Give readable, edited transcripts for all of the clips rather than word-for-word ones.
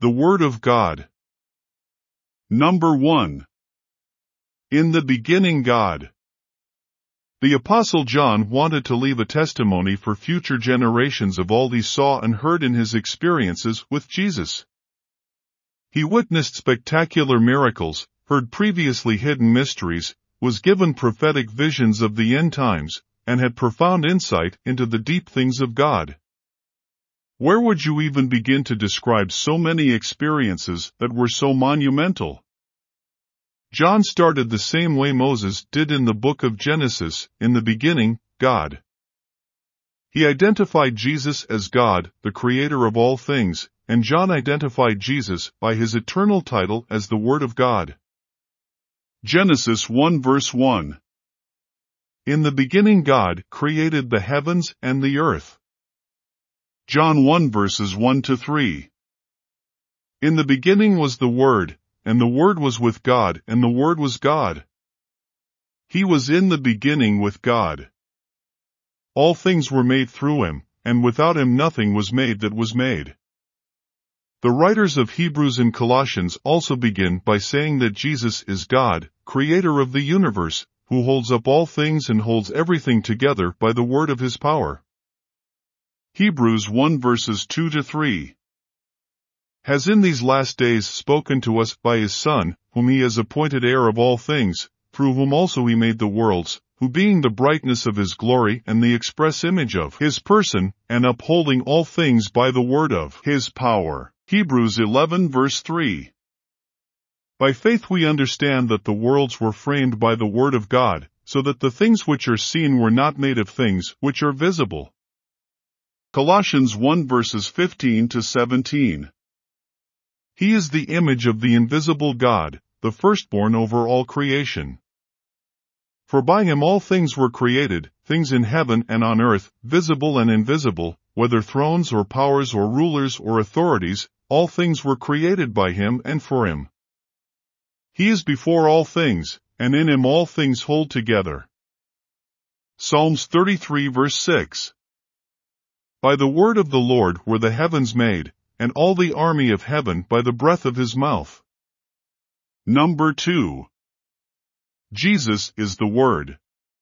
The Word of God. Number 1. In the beginning God. The Apostle John wanted to leave a testimony for future generations of all he saw and heard in his experiences with Jesus. He witnessed spectacular miracles, heard previously hidden mysteries, was given prophetic visions of the end times, and had profound insight into the deep things of God. Where would you even begin to describe so many experiences that were so monumental? John started the same way Moses did in the book of Genesis, in the beginning, God. He identified Jesus as God, the creator of all things, and John identified Jesus by his eternal title as the Word of God. Genesis 1 verse 1. In the beginning God created the heavens and the earth. John 1 verses 1 to 3. In the beginning was the Word, and the Word was with God, and the Word was God. He was in the beginning with God. All things were made through him, and without him nothing was made that was made. The writers of Hebrews and Colossians also begin by saying that Jesus is God, creator of the universe, who holds up all things and holds everything together by the word of his power. Hebrews 1 verses 2 to 3. Has in these last days spoken to us by his Son, whom he has appointed heir of all things, through whom also he made the worlds, who being the brightness of his glory and the express image of his person, and upholding all things by the word of his power. Hebrews 11 verse 3. By faith we understand that the worlds were framed by the word of God, so that the things which are seen were not made of things which are visible. Colossians 1 verses 15 to 17. He is the image of the invisible God, the firstborn over all creation. For by him all things were created, things in heaven and on earth, visible and invisible, whether thrones or powers or rulers or authorities, all things were created by him and for him. He is before all things, and in him all things hold together. Psalms 33 verse 6. By the word of the Lord were the heavens made, and all the army of heaven by the breath of his mouth. Number 2. Jesus is the Word.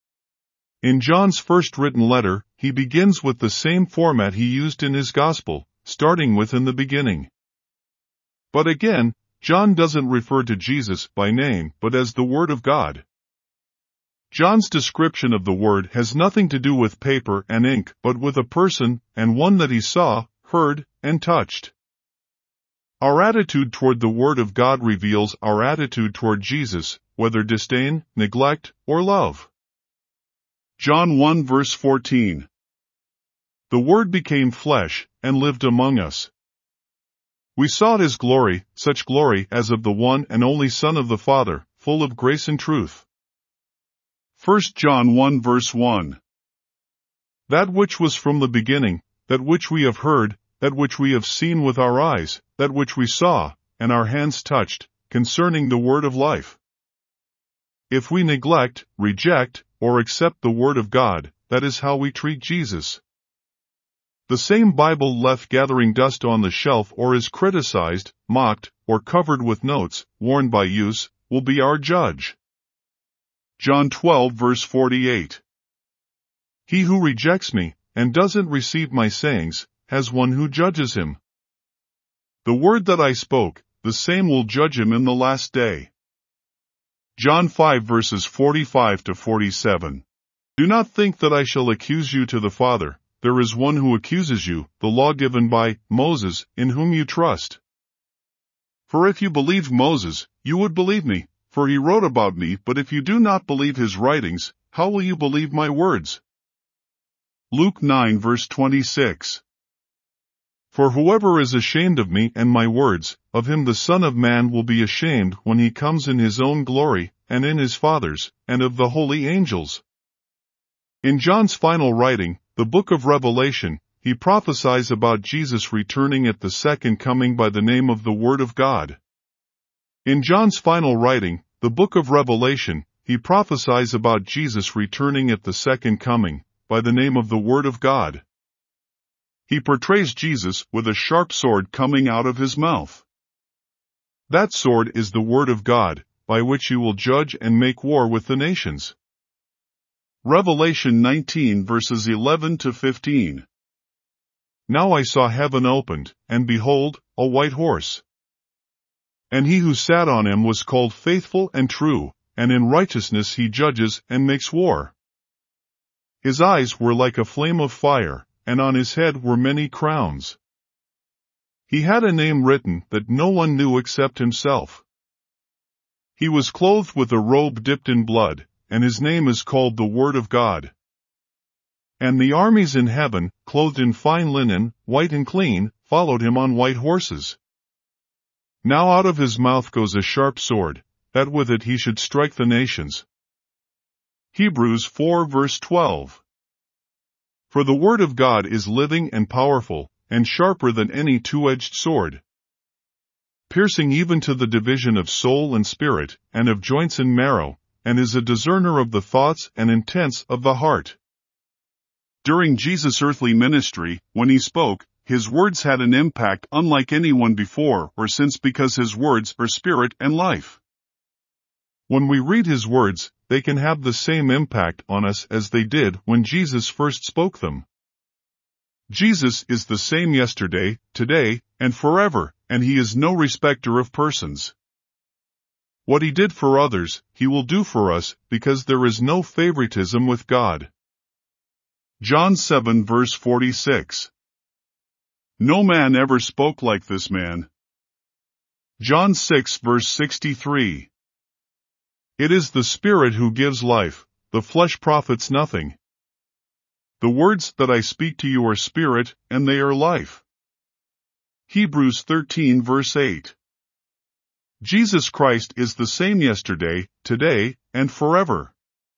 In John's first written letter, he begins with the same format he used in his Gospel, starting with in the beginning. But again, John doesn't refer to Jesus by name but as the Word of God. John's description of the Word has nothing to do with paper and ink but with a person, and one that he saw, heard, and touched. Our attitude toward the Word of God reveals our attitude toward Jesus, whether disdain, neglect, or love. John 1 verse 14. The Word became flesh, and lived among us. We saw his glory, such glory as of the one and only Son of the Father, full of grace and truth. 1 John 1 verse 1. That which was from the beginning, that which we have heard, that which we have seen with our eyes, that which we saw, and our hands touched, concerning the word of life. If we neglect, reject, or accept the word of God, that is how we treat Jesus. The same Bible left gathering dust on the shelf or is criticized, mocked, or covered with notes, worn by use, will be our judge. John 12 verse 48. He who rejects me, and doesn't receive my sayings, has one who judges him. The word that I spoke, the same will judge him in the last day. John 5 verses 45 to 47. Do not think that I shall accuse you to the Father. There is one who accuses you, the law given by Moses, in whom you trust. For if you believed Moses, you would believe me, for he wrote about me. But if you do not believe his writings, how will you believe my words? Luke 9 verse 26. For whoever is ashamed of me and my words, of him the Son of Man will be ashamed when he comes in his own glory, and in his Father's, and of the holy angels. In John's final writing, the book of Revelation, he prophesies about Jesus returning at the second coming by the name of the Word of God. In John's final writing, the book of Revelation, he prophesies about Jesus returning at the second coming, by the name of the Word of God. He portrays Jesus with a sharp sword coming out of his mouth. That sword is the word of God, by which you will judge and make war with the nations. Revelation 19 verses 11 to 15. Now I saw heaven opened, and behold, a white horse. And he who sat on him was called Faithful and True, and in righteousness he judges and makes war. His eyes were like a flame of fire, and on his head were many crowns. He had a name written that no one knew except himself. He was clothed with a robe dipped in blood, and his name is called the Word of God. And the armies in heaven, clothed in fine linen, white and clean, followed him on white horses. Now out of his mouth goes a sharp sword, that with it he should strike the nations. Hebrews 4 verse 12. For the word of God is living and powerful, and sharper than any two-edged sword, piercing even to the division of soul and spirit, and of joints and marrow, and is a discerner of the thoughts and intents of the heart. During Jesus' earthly ministry, when he spoke, his words had an impact unlike anyone before or since because his words are spirit and life. When we read his words, they can have the same impact on us as they did when Jesus first spoke them. Jesus is the same yesterday, today, and forever, and he is no respecter of persons. What he did for others, he will do for us, because there is no favoritism with God. John 7 verse 46. No man ever spoke like this man. John 6 verse 63. It is the Spirit who gives life, the flesh profits nothing. The words that I speak to you are spirit, and they are life. Hebrews 13 verse 8. Jesus Christ is the same yesterday, today, and forever.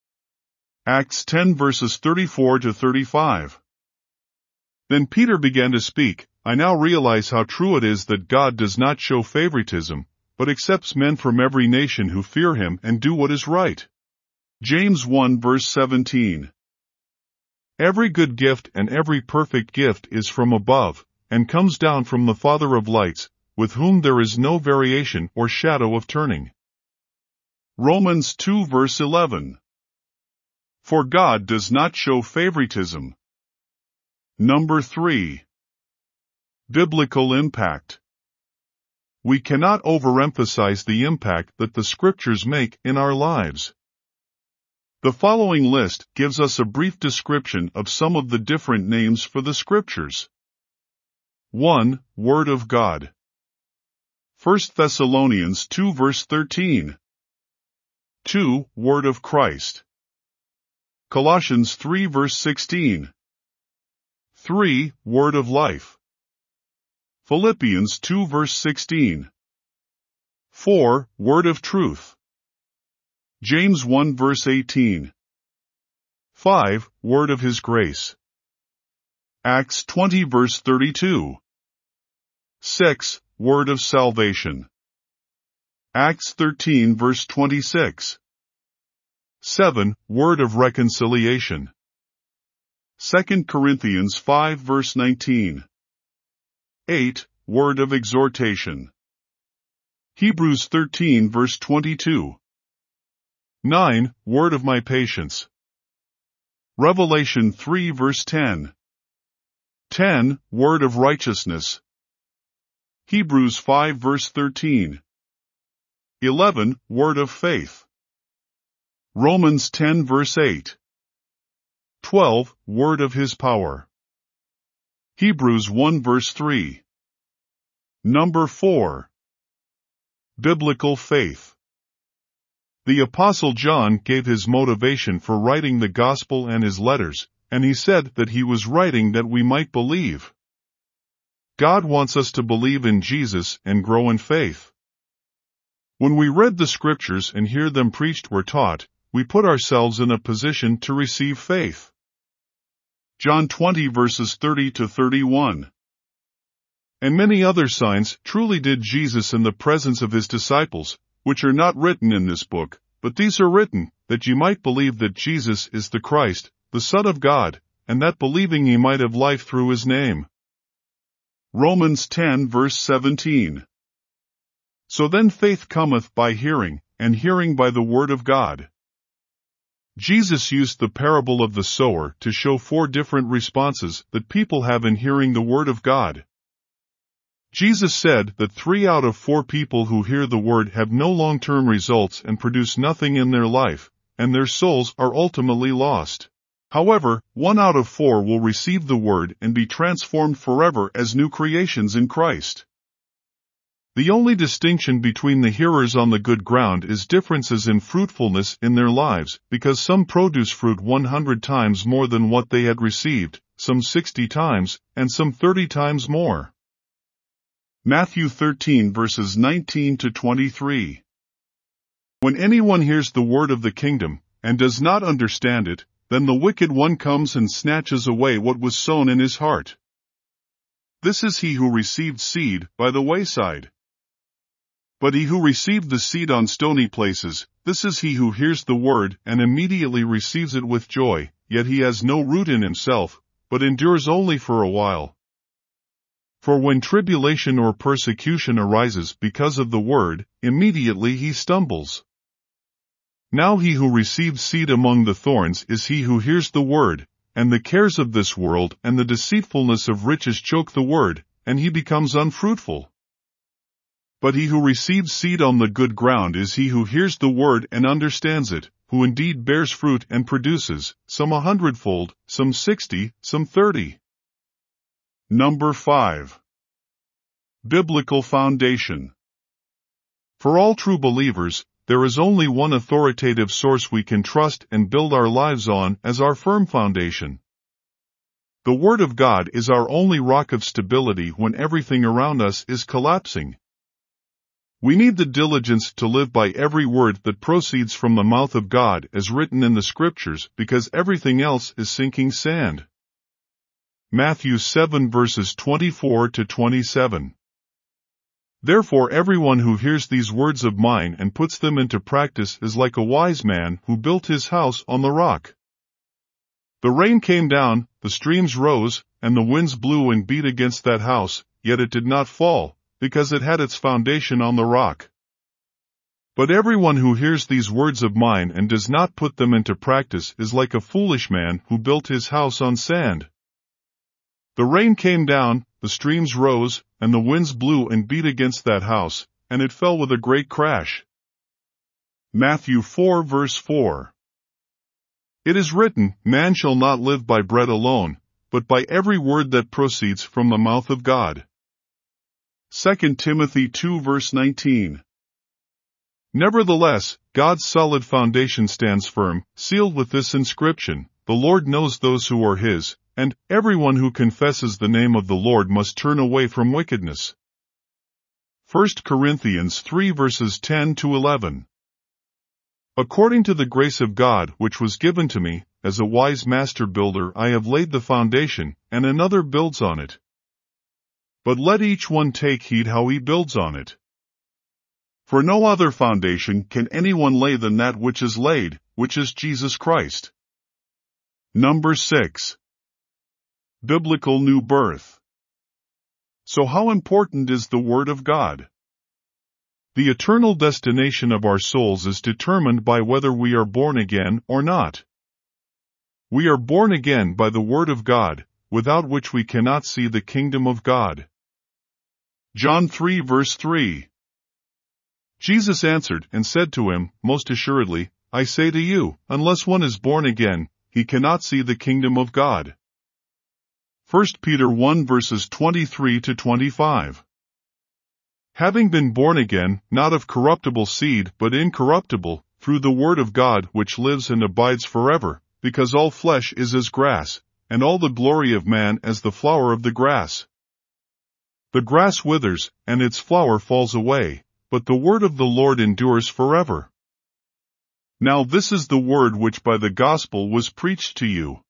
Acts 10 verses 34 to 35. Then Peter began to speak. I now realize how true it is that God does not show favoritism, but accepts men from every nation who fear him and do what is right. James 1 verse 17. Every good gift and every perfect gift is from above, and comes down from the Father of lights, with whom there is no variation or shadow of turning. Romans 2 verse 11. For God does not show favoritism. Number 3. Biblical impact. We cannot overemphasize the impact that the Scriptures make in our lives. The following list gives us a brief description of some of the different names for the Scriptures. 1. Word of God. 1 Thessalonians 2 verse 13. 2. Word of Christ. Colossians 3 verse 16. 3. Word of life. Philippians 2 verse 16. 4. Word of truth. James 1 verse 18. 5. Word of his grace. Acts 20 verse 32. 6. Word of salvation. Acts 13 verse 26. 7. Word of reconciliation. 2 Corinthians 5 verse 19. 8. Word of exhortation. Hebrews 13 verse 22. 9. Word of my patience. Revelation 3 verse 10. 10. Word of righteousness. Hebrews 5 verse 13. 11. Word of faith. Romans 10 verse 8. 12. Word of his power. Hebrews 1 verse 3. Number 4. Biblical faith. The Apostle John gave his motivation for writing the Gospel and his letters, and he said that he was writing that we might believe. God wants us to believe in Jesus and grow in faith. When we read the Scriptures and hear them preached or taught, we put ourselves in a position to receive faith. John 20 verses 30 to 31. And many other signs truly did Jesus in the presence of his disciples, which are not written in this book, but these are written, that ye might believe that Jesus is the Christ, the Son of God, and that believing ye might have life through his name. Romans 10 verse 17. So then faith cometh by hearing, and hearing by the word of God. Jesus used the parable of the sower to show 4 different responses that people have in hearing the word of God. Jesus said that 3 out of 4 people who hear the word have no long-term results and produce nothing in their life, and their souls are ultimately lost. However, 1 out of 4 will receive the word and be transformed forever as new creations in Christ. The only distinction between the hearers on the good ground is differences in fruitfulness in their lives, because some produce fruit 100 times more than what they had received, some 60 times, and some 30 times more. Matthew 13 verses 19 to 23. When anyone hears the word of the kingdom, and does not understand it, then the wicked one comes and snatches away what was sown in his heart. This is he who received seed by the wayside. But he who received the seed on stony places, this is he who hears the word and immediately receives it with joy, yet he has no root in himself, but endures only for a while. For when tribulation or persecution arises because of the word, immediately he stumbles. Now he who receives seed among the thorns is he who hears the word, and the cares of this world and the deceitfulness of riches choke the word, and he becomes unfruitful. But he who receives seed on the good ground is he who hears the word and understands it, who indeed bears fruit and produces, some 100-fold, some 60, some 30. Number 5. Biblical foundation. For all true believers, there is only one authoritative source we can trust and build our lives on as our firm foundation. The Word of God is our only rock of stability when everything around us is collapsing. We need the diligence to live by every word that proceeds from the mouth of God as written in the Scriptures, because everything else is sinking sand. Matthew 7 verses 24 to 27. Therefore everyone who hears these words of mine and puts them into practice is like a wise man who built his house on the rock. The rain came down, the streams rose, and the winds blew and beat against that house, yet it did not fall, because it had its foundation on the rock. But everyone who hears these words of mine and does not put them into practice is like a foolish man who built his house on sand. The rain came down, the streams rose, and the winds blew and beat against that house, and it fell with a great crash. Matthew 4 verse 4. It is written, Man shall not live by bread alone, but by every word that proceeds from the mouth of God. 2 Timothy 2 verse 19. Nevertheless, God's solid foundation stands firm, sealed with this inscription, The Lord knows those who are His, and everyone who confesses the name of the Lord must turn away from wickedness. 1 Corinthians 3 verses 10 to 11. According to the grace of God which was given to me, as a wise master builder I have laid the foundation, and another builds on it. But let each one take heed how he builds on it. For no other foundation can anyone lay than that which is laid, which is Jesus Christ. Number 6. Biblical new birth. So how important is the Word of God? The eternal destination of our souls is determined by whether we are born again or not. We are born again by the Word of God, without which we cannot see the kingdom of God. John 3 verse 3. Jesus answered and said to him, Most assuredly, I say to you, unless one is born again, he cannot see the kingdom of God. 1 Peter 1 verses 23 to 25. Having been born again, not of corruptible seed but incorruptible, through the word of God which lives and abides forever, because all flesh is as grass, and all the glory of man as the flower of the grass. The grass withers, and its flower falls away, but the word of the Lord endures forever. Now this is the word which by the gospel was preached to you.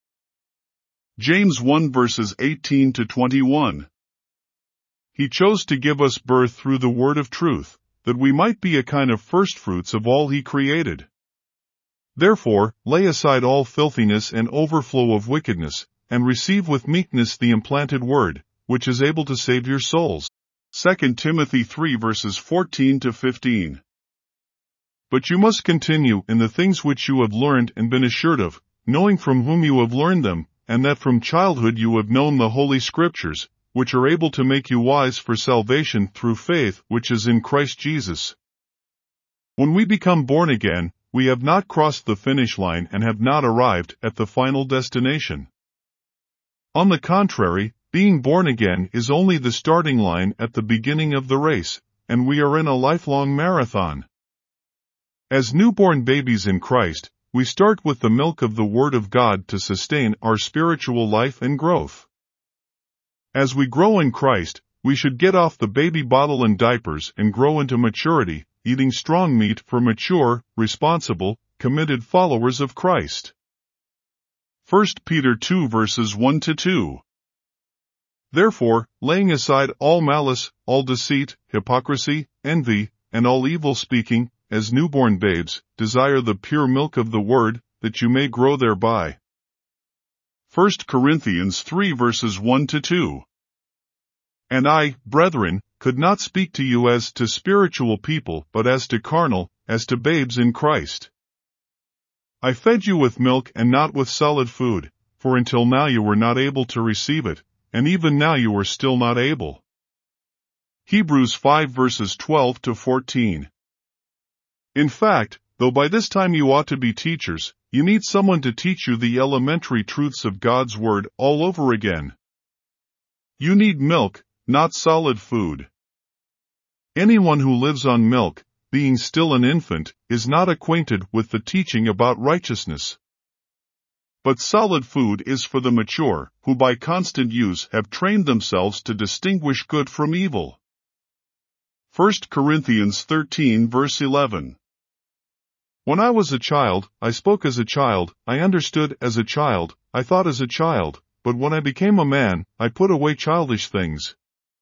James 1 verses 18 to 21. He chose to give us birth through the word of truth, that we might be a kind of firstfruits of all He created. Therefore, lay aside all filthiness and overflow of wickedness, and receive with meekness the implanted word, which is able to save your souls. 2 Timothy 3 verses 14 to 15. But you must continue in the things which you have learned and been assured of, knowing from whom you have learned them, and that from childhood you have known the Holy Scriptures, which are able to make you wise for salvation through faith which is in Christ Jesus. When we become born again, we have not crossed the finish line and have not arrived at the final destination. On the contrary, being born again is only the starting line at the beginning of the race, and we are in a lifelong marathon. As newborn babies in Christ, we start with the milk of the Word of God to sustain our spiritual life and growth. As we grow in Christ, we should get off the baby bottle and diapers and grow into maturity, eating strong meat for mature, responsible, committed followers of Christ. 1 Peter 2 verses 1 to 2. Therefore, laying aside all malice, all deceit, hypocrisy, envy, and all evil speaking, as newborn babes, desire the pure milk of the Word, that you may grow thereby. 1 Corinthians 3 verses 1 to 2. And I, brethren, could not speak to you as to spiritual people but as to carnal, as to babes in Christ. I fed you with milk and not with solid food, for until now you were not able to receive it, and even now you are still not able. Hebrews 5 verses 12 to 14. In fact, though by this time you ought to be teachers, you need someone to teach you the elementary truths of God's Word all over again. You need milk, not solid food. Anyone who lives on milk, being still an infant, is not acquainted with the teaching about righteousness. But solid food is for the mature, who by constant use have trained themselves to distinguish good from evil. 1 Corinthians 13 verse 11. When I was a child, I spoke as a child, I understood as a child, I thought as a child, but when I became a man, I put away childish things.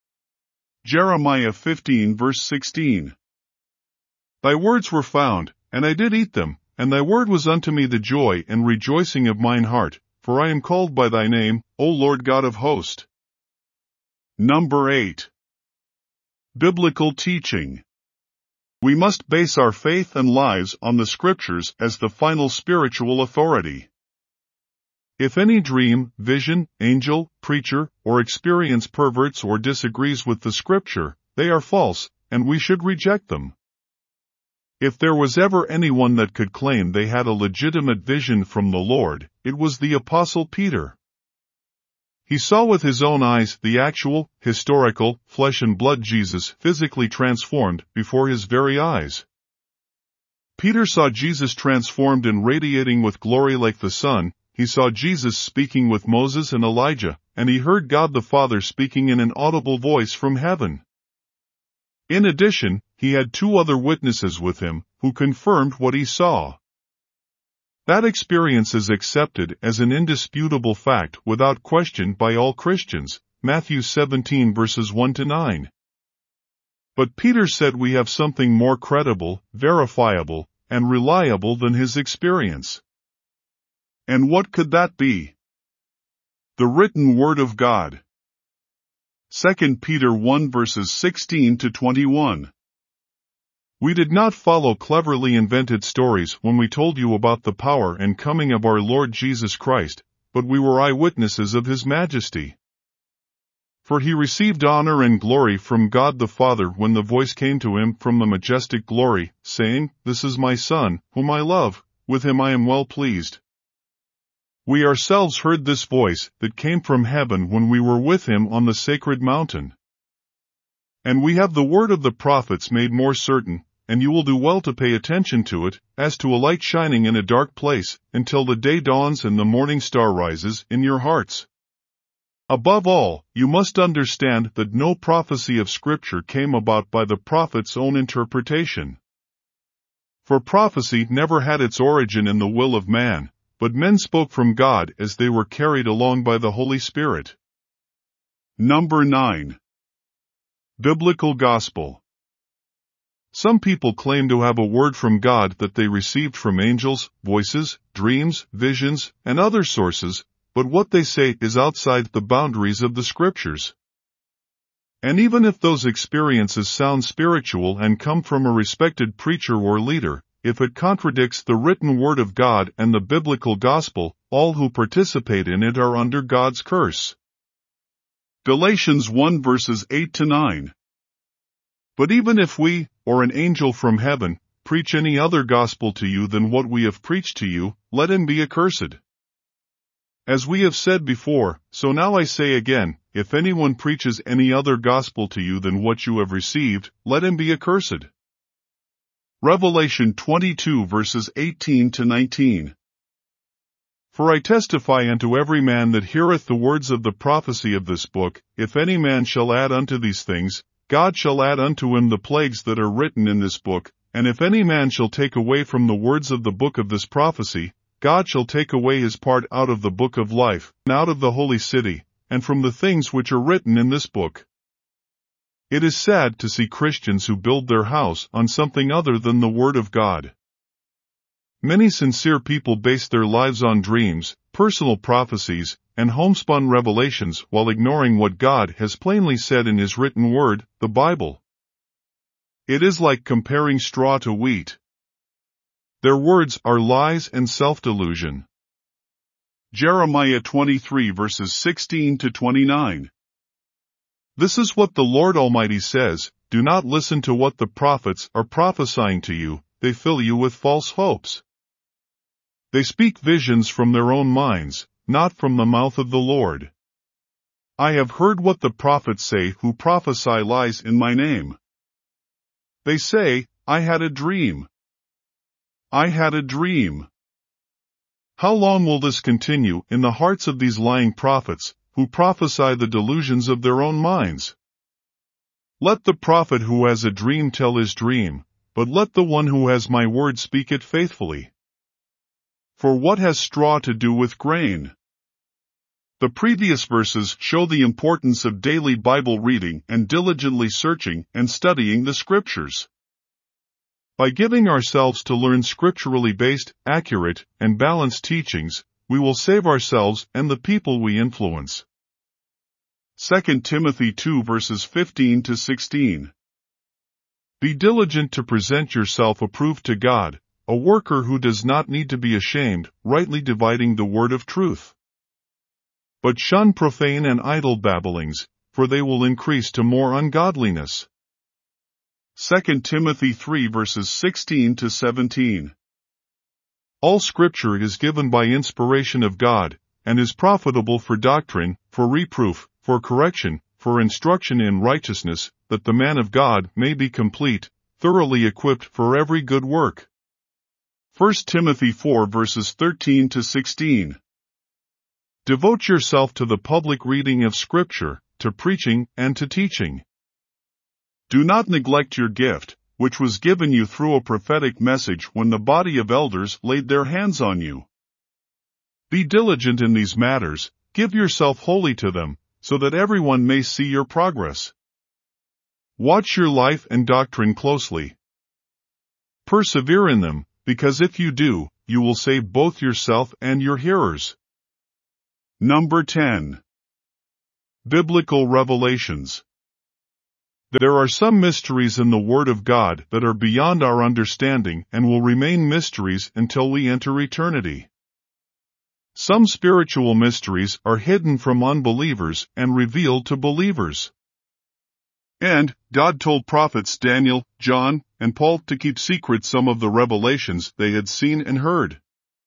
Jeremiah 15 verse 16. Thy words were found, and I did eat them, and thy word was unto me the joy and rejoicing of mine heart, for I am called by thy name, O Lord God of hosts. Number 8. Biblical teaching. We must base our faith and lives on the Scriptures as the final spiritual authority. If any dream, vision, angel, preacher, or experience perverts or disagrees with the Scripture, they are false, and we should reject them. If there was ever anyone that could claim they had a legitimate vision from the Lord, it was the Apostle Peter. He saw with his own eyes the actual, historical, flesh and blood Jesus physically transformed before his very eyes. Peter saw Jesus transformed and radiating with glory like the sun, he saw Jesus speaking with Moses and Elijah, and he heard God the Father speaking in an audible voice from heaven. In addition, he had two other witnesses with him, who confirmed what he saw. That experience is accepted as an indisputable fact without question by all Christians, Matthew 17 verses 1 to 9. But Peter said we have something more credible, verifiable, and reliable than his experience. And what could that be? The written Word of God. 2 Peter 1 verses 16 to 21. We did not follow cleverly invented stories when we told you about the power and coming of our Lord Jesus Christ, but we were eyewitnesses of His majesty. For He received honor and glory from God the Father when the voice came to Him from the majestic glory, saying, This is my Son, whom I love, with Him I am well pleased. We ourselves heard this voice that came from heaven when we were with Him on the sacred mountain. And we have the word of the prophets made more certain, and you will do well to pay attention to it, as to a light shining in a dark place, until the day dawns and the morning star rises in your hearts. Above all, you must understand that no prophecy of Scripture came about by the prophet's own interpretation. For prophecy never had its origin in the will of man, but men spoke from God as they were carried along by the Holy Spirit. Number 9. Biblical Gospel. Some people claim to have a word from God that they received from angels, voices, dreams, visions, and other sources, but what they say is outside the boundaries of the Scriptures. And even if those experiences sound spiritual and come from a respected preacher or leader, if it contradicts the written word of God and the biblical gospel, all who participate in it are under God's curse. Galatians 1 verses 8 to 9. But even if we, or an angel from heaven, preach any other gospel to you than what we have preached to you, let him be accursed. As we have said before, so now I say again, if anyone preaches any other gospel to you than what you have received, let him be accursed. Revelation 22 verses 18 to 19. For I testify unto every man that heareth the words of the prophecy of this book, if any man shall add unto these things, God shall add unto him the plagues that are written in this book, and if any man shall take away from the words of the book of this prophecy, God shall take away his part out of the book of life, and out of the holy city, and from the things which are written in this book. It is sad to see Christians who build their house on something other than the Word of God. Many sincere people base their lives on dreams, personal prophecies, and homespun revelations while ignoring what God has plainly said in His written Word, the Bible. It is like comparing straw to wheat. Their words are lies and self-delusion. Jeremiah 23 verses 16 to 29. This is what the Lord Almighty says, do not listen to what the prophets are prophesying to you, they fill you with false hopes. They speak visions from their own minds, not from the mouth of the Lord. I have heard what the prophets say who prophesy lies in my name. They say, I had a dream. I had a dream. How long will this continue in the hearts of these lying prophets, who prophesy the delusions of their own minds? Let the prophet who has a dream tell his dream, but let the one who has my word speak it faithfully. For what has straw to do with grain? The previous verses show the importance of daily Bible reading and diligently searching and studying the Scriptures. By giving ourselves to learn scripturally based, accurate, and balanced teachings, we will save ourselves and the people we influence. 2 Timothy 2 verses 15 to 16. Be diligent to present yourself approved to God, a worker who does not need to be ashamed, rightly dividing the word of truth. But shun profane and idle babblings, for they will increase to more ungodliness. 2 Timothy 3 verses 16 to 17. All Scripture is given by inspiration of God, and is profitable for doctrine, for reproof, for correction, for instruction in righteousness, that the man of God may be complete, thoroughly equipped for every good work. 1 Timothy 4 verses 13 to 16. Devote yourself to the public reading of Scripture, to preaching, and to teaching. Do not neglect your gift, which was given you through a prophetic message when the body of elders laid their hands on you. Be diligent in these matters, give yourself wholly to them, so that everyone may see your progress. Watch your life and doctrine closely. Persevere in them, because if you do, you will save both yourself and your hearers. Number 10. Biblical Revelations. There are some mysteries in the Word of God that are beyond our understanding and will remain mysteries until we enter eternity. Some spiritual mysteries are hidden from unbelievers and revealed to believers. And God told prophets Daniel, John, and Paul to keep secret some of the revelations they had seen and heard.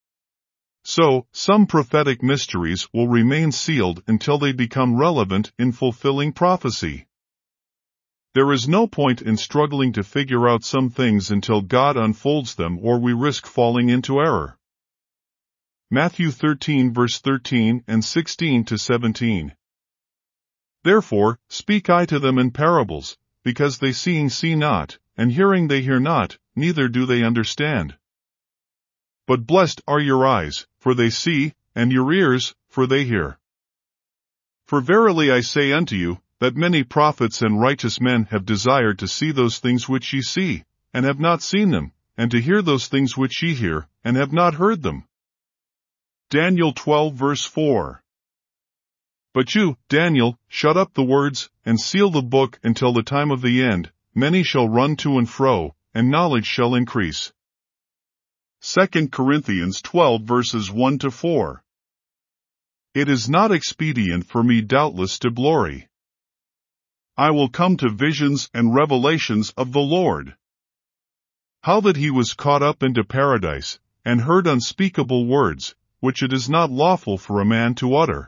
So, some prophetic mysteries will remain sealed until they become relevant in fulfilling prophecy. There is no point in struggling to figure out some things until God unfolds them, or we risk falling into error. Matthew 13 verse 13 and 16 to 17. Therefore, speak I to them in parables, because they seeing see not, and hearing they hear not, neither do they understand. But blessed are your eyes, for they see, and your ears, for they hear. For verily I say unto you, that many prophets and righteous men have desired to see those things which ye see, and have not seen them, and to hear those things which ye hear, and have not heard them. Daniel 12 verse 4. But you, Daniel, shut up the words, and seal the book until the time of the end. Many shall run to and fro, and knowledge shall increase. 2 Corinthians 12 verses 1 to 4. It is not expedient for me doubtless to glory. I will come to visions and revelations of the Lord. How that he was caught up into paradise, and heard unspeakable words, which it is not lawful for a man to utter.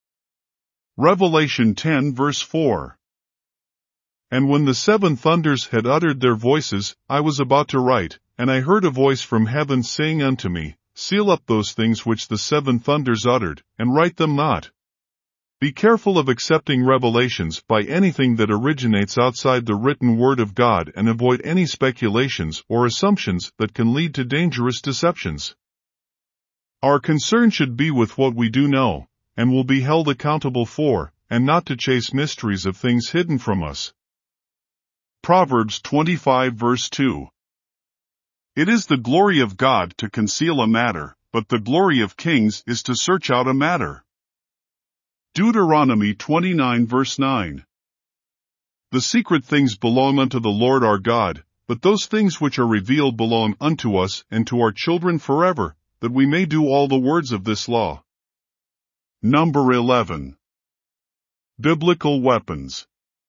Revelation 10 verse 4. And when the seven thunders had uttered their voices, I was about to write, and I heard a voice from heaven saying unto me, Seal up those things which the seven thunders uttered, and write them not. Be careful of accepting revelations by anything that originates outside the written word of God, and avoid any speculations or assumptions that can lead to dangerous deceptions. Our concern should be with what we do know, and will be held accountable for, and not to chase mysteries of things hidden from us. Proverbs 25 verse 2. It is the glory of God to conceal a matter, but the glory of kings is to search out a matter. Deuteronomy 29 verse 9. The secret things belong unto the Lord our God, but those things which are revealed belong unto us and to our children forever, that we may do all the words of this law. Number 11. Biblical weapons.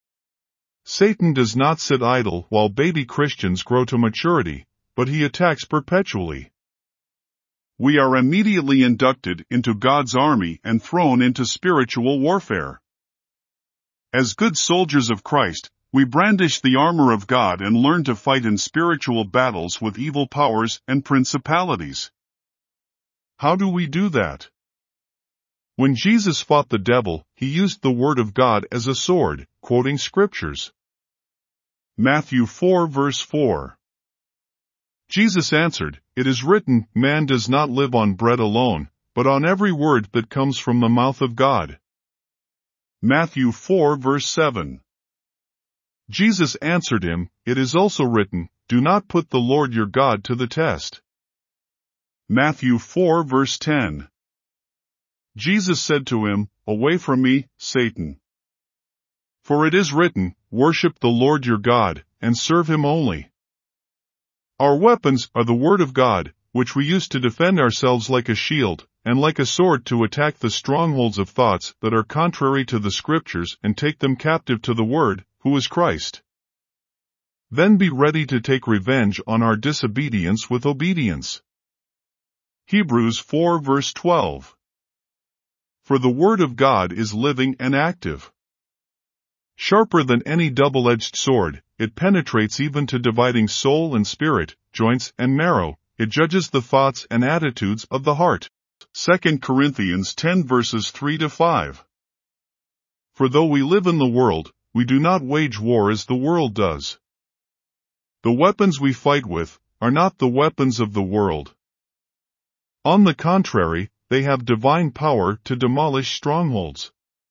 Satan does not sit idle while baby Christians grow to maturity, but he attacks perpetually. We are immediately inducted into God's army and thrown into spiritual warfare. As good soldiers of Christ, we brandish the armor of God and learn to fight in spiritual battles with evil powers and principalities. How do we do that? When Jesus fought the devil, he used the word of God as a sword, quoting scriptures. Matthew 4 verse 4. Jesus answered, It is written, Man does not live on bread alone, but on every word that comes from the mouth of God. Matthew 4 verse 7. Jesus answered him, It is also written, Do not put the Lord your God to the test. Matthew 4 verse 10. Jesus said to him, Away from me, Satan. For it is written, Worship the Lord your God, and serve him only. Our weapons are the word of God, which we use to defend ourselves like a shield, and like a sword to attack the strongholds of thoughts that are contrary to the scriptures and take them captive to the word, who is Christ. Then be ready to take revenge on our disobedience with obedience. Hebrews 4 verse 12. For the word of God is living and active. Sharper than any double-edged sword, it penetrates even to dividing soul and spirit, joints and marrow. It judges the thoughts and attitudes of the heart. 2 Corinthians 10 verses 3 to 5. For though we live in the world, we do not wage war as the world does. The weapons we fight with are not the weapons of the world. On the contrary, they have divine power to demolish strongholds.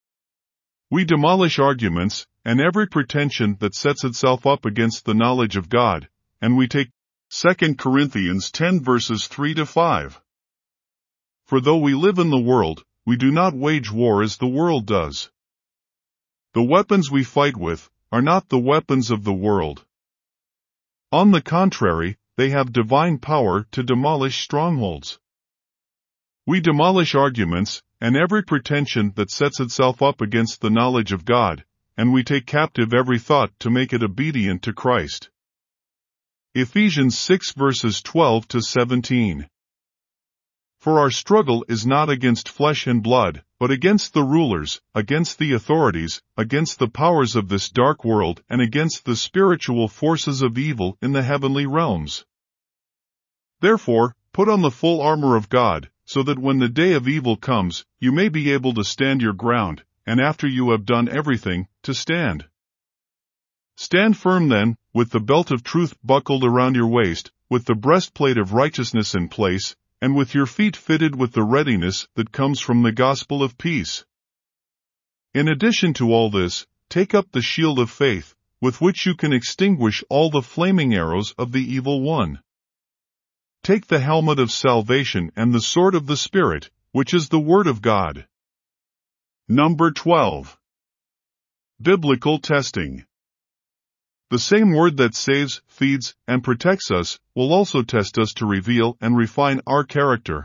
We demolish arguments, and every pretension that sets itself up against the knowledge of God, and we take 2 Corinthians 10 verses 3 to 5. For though we live in the world, we do not wage war as the world does. The weapons we fight with are not the weapons of the world. On the contrary, they have divine power to demolish strongholds. We demolish arguments, and every pretension that sets itself up against the knowledge of God, and we take captive every thought to make it obedient to Christ. Ephesians 6 verses 12 to 17. For our struggle is not against flesh and blood, but against the rulers, against the authorities, against the powers of this dark world, and against the spiritual forces of evil in the heavenly realms. Therefore, put on the full armor of God, so that when the day of evil comes, you may be able to stand your ground, and after you have done everything, to stand. Stand firm then, with the belt of truth buckled around your waist, with the breastplate of righteousness in place, and with your feet fitted with the readiness that comes from the gospel of peace. In addition to all this, take up the shield of faith, with which you can extinguish all the flaming arrows of the evil one. Take the helmet of salvation and the sword of the Spirit, which is the Word of God. Number 12. Biblical testing. The same word that saves, feeds, and protects us will also test us to reveal and refine our character.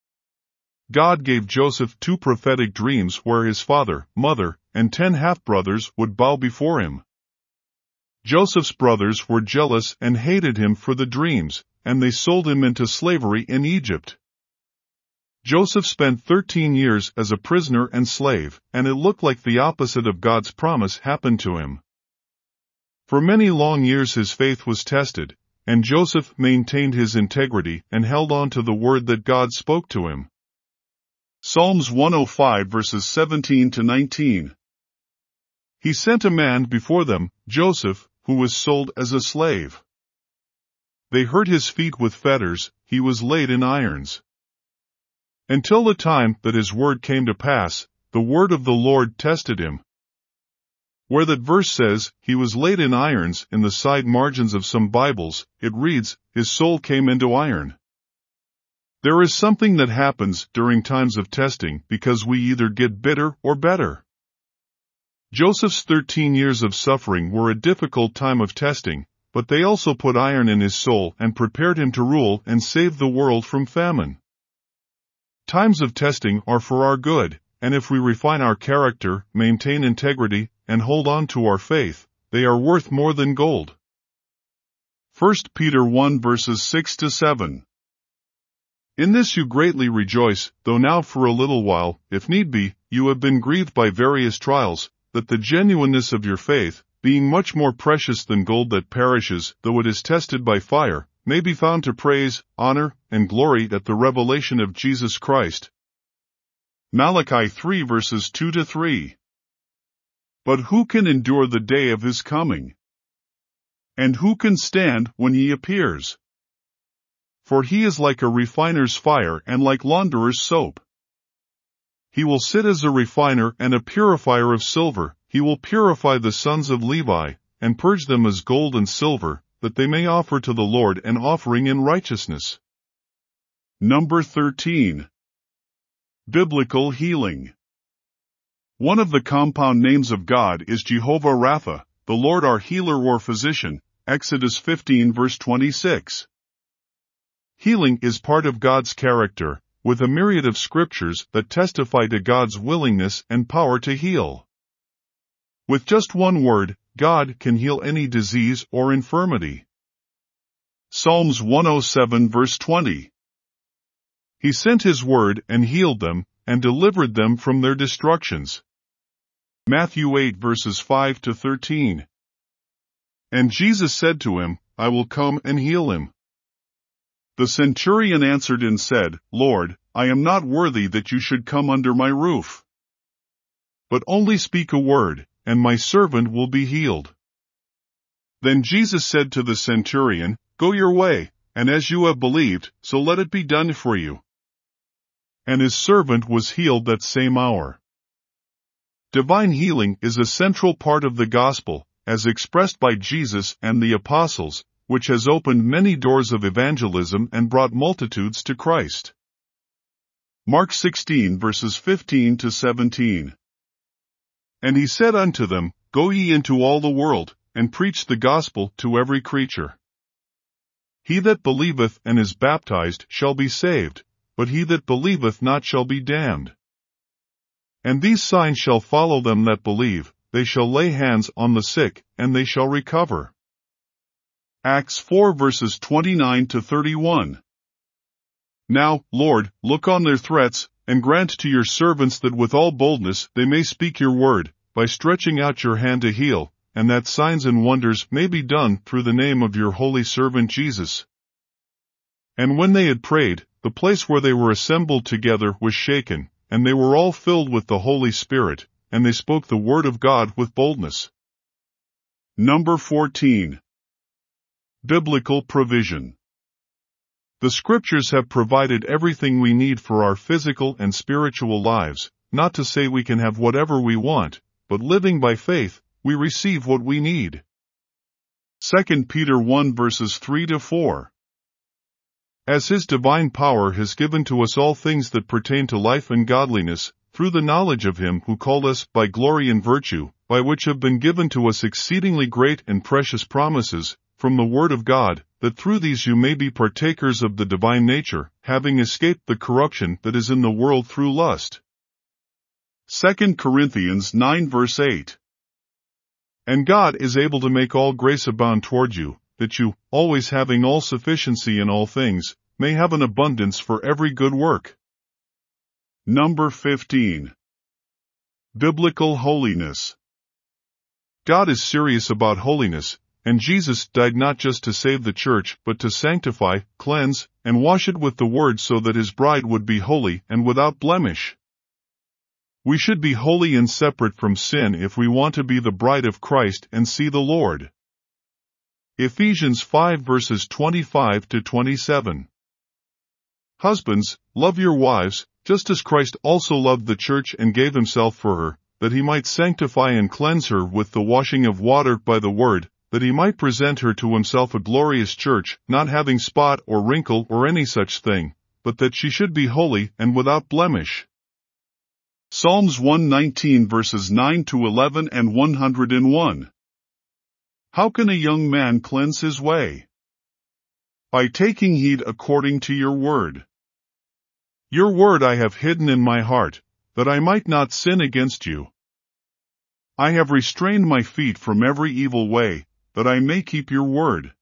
God gave Joseph 2 prophetic dreams where his father, mother, and 10 half-brothers would bow before him. Joseph's brothers were jealous and hated him for the dreams, and they sold him into slavery in Egypt. Joseph spent 13 years as a prisoner and slave, and it looked like the opposite of God's promise happened to him. For many long years his faith was tested, and Joseph maintained his integrity and held on to the word that God spoke to him. Psalms 105 verses 17 to 19. He sent a man before them, Joseph, who was sold as a slave. They hurt his feet with fetters, he was laid in irons. Until the time that his word came to pass, the word of the Lord tested him. Where that verse says, he was laid in irons, in the side margins of some Bibles, it reads, his soul came into iron. There is something that happens during times of testing because we either get bitter or better. Joseph's 13 years of suffering were a difficult time of testing, but they also put iron in his soul and prepared him to rule and save the world from famine. Times of testing are for our good, and if we refine our character, maintain integrity, and hold on to our faith, they are worth more than gold. 1 Peter 1 verses 6 to 7. In this you greatly rejoice, though now for a little while, if need be, you have been grieved by various trials, that the genuineness of your faith, being much more precious than gold that perishes, though it is tested by fire, may be found to praise, honor, and glory at the revelation of Jesus Christ. Malachi 3 verses 2 to 3. But who can endure the day of his coming? And who can stand when he appears? For he is like a refiner's fire and like launderer's soap. He will sit as a refiner and a purifier of silver. He will purify the sons of Levi, and purge them as gold and silver, that they may offer to the Lord an offering in righteousness. Number 13. Biblical healing. One of the compound names of God is Jehovah Rapha, the Lord our healer or physician, Exodus 15 verse 26. Healing is part of God's character, with a myriad of scriptures that testify to God's willingness and power to heal. With just one word, God can heal any disease or infirmity. Psalms 107 verse 20. He sent his word and healed them, and delivered them from their destructions. Matthew 8 verses 5 to 13. And Jesus said to him, I will come and heal him. The centurion answered and said, Lord, I am not worthy that you should come under my roof. But only speak a word, and my servant will be healed. Then Jesus said to the centurion, Go your way, and as you have believed, so let it be done for you. And his servant was healed that same hour. Divine healing is a central part of the gospel, as expressed by Jesus and the apostles, which has opened many doors of evangelism and brought multitudes to Christ. Mark 16 verses 15 to 17. And he said unto them, Go ye into all the world, and preach the gospel to every creature. He that believeth and is baptized shall be saved, but he that believeth not shall be damned. And these signs shall follow them that believe, they shall lay hands on the sick, and they shall recover. Acts 4 verses 29 to 31. Now, Lord, look on their threats, and grant to your servants that with all boldness they may speak your word, by stretching out your hand to heal, and that signs and wonders may be done through the name of your holy servant Jesus. And when they had prayed, the place where they were assembled together was shaken, and they were all filled with the Holy Spirit, and they spoke the word of God with boldness. Number 14. Biblical provision. The scriptures have provided everything we need for our physical and spiritual lives, not to say we can have whatever we want, but living by faith, we receive what we need. 2 Peter 1 verses 3 to 4. As his divine power has given to us all things that pertain to life and godliness, through the knowledge of him who called us by glory and virtue, by which have been given to us exceedingly great and precious promises, from the word of God, that through these you may be partakers of the divine nature, having escaped the corruption that is in the world through lust. 2 Corinthians 9 verse 8. And God is able to make all grace abound toward you, that you, always having all sufficiency in all things, may have an abundance for every good work. Number 15. Biblical holiness. God is serious about holiness, and Jesus died not just to save the church but to sanctify, cleanse, and wash it with the word so that his bride would be holy and without blemish. We should be holy and separate from sin if we want to be the bride of Christ and see the Lord. Ephesians 5 verses 25 to 27. Husbands, love your wives, just as Christ also loved the church and gave himself for her, that he might sanctify and cleanse her with the washing of water by the word, that he might present her to himself a glorious church, not having spot or wrinkle or any such thing, but that she should be holy and without blemish. Psalms 119 verses 9 to 11 and 101. How can a young man cleanse his way? By taking heed according to your word. Your word I have hidden in my heart, that I might not sin against you. I have restrained my feet from every evil way, that I may keep your word.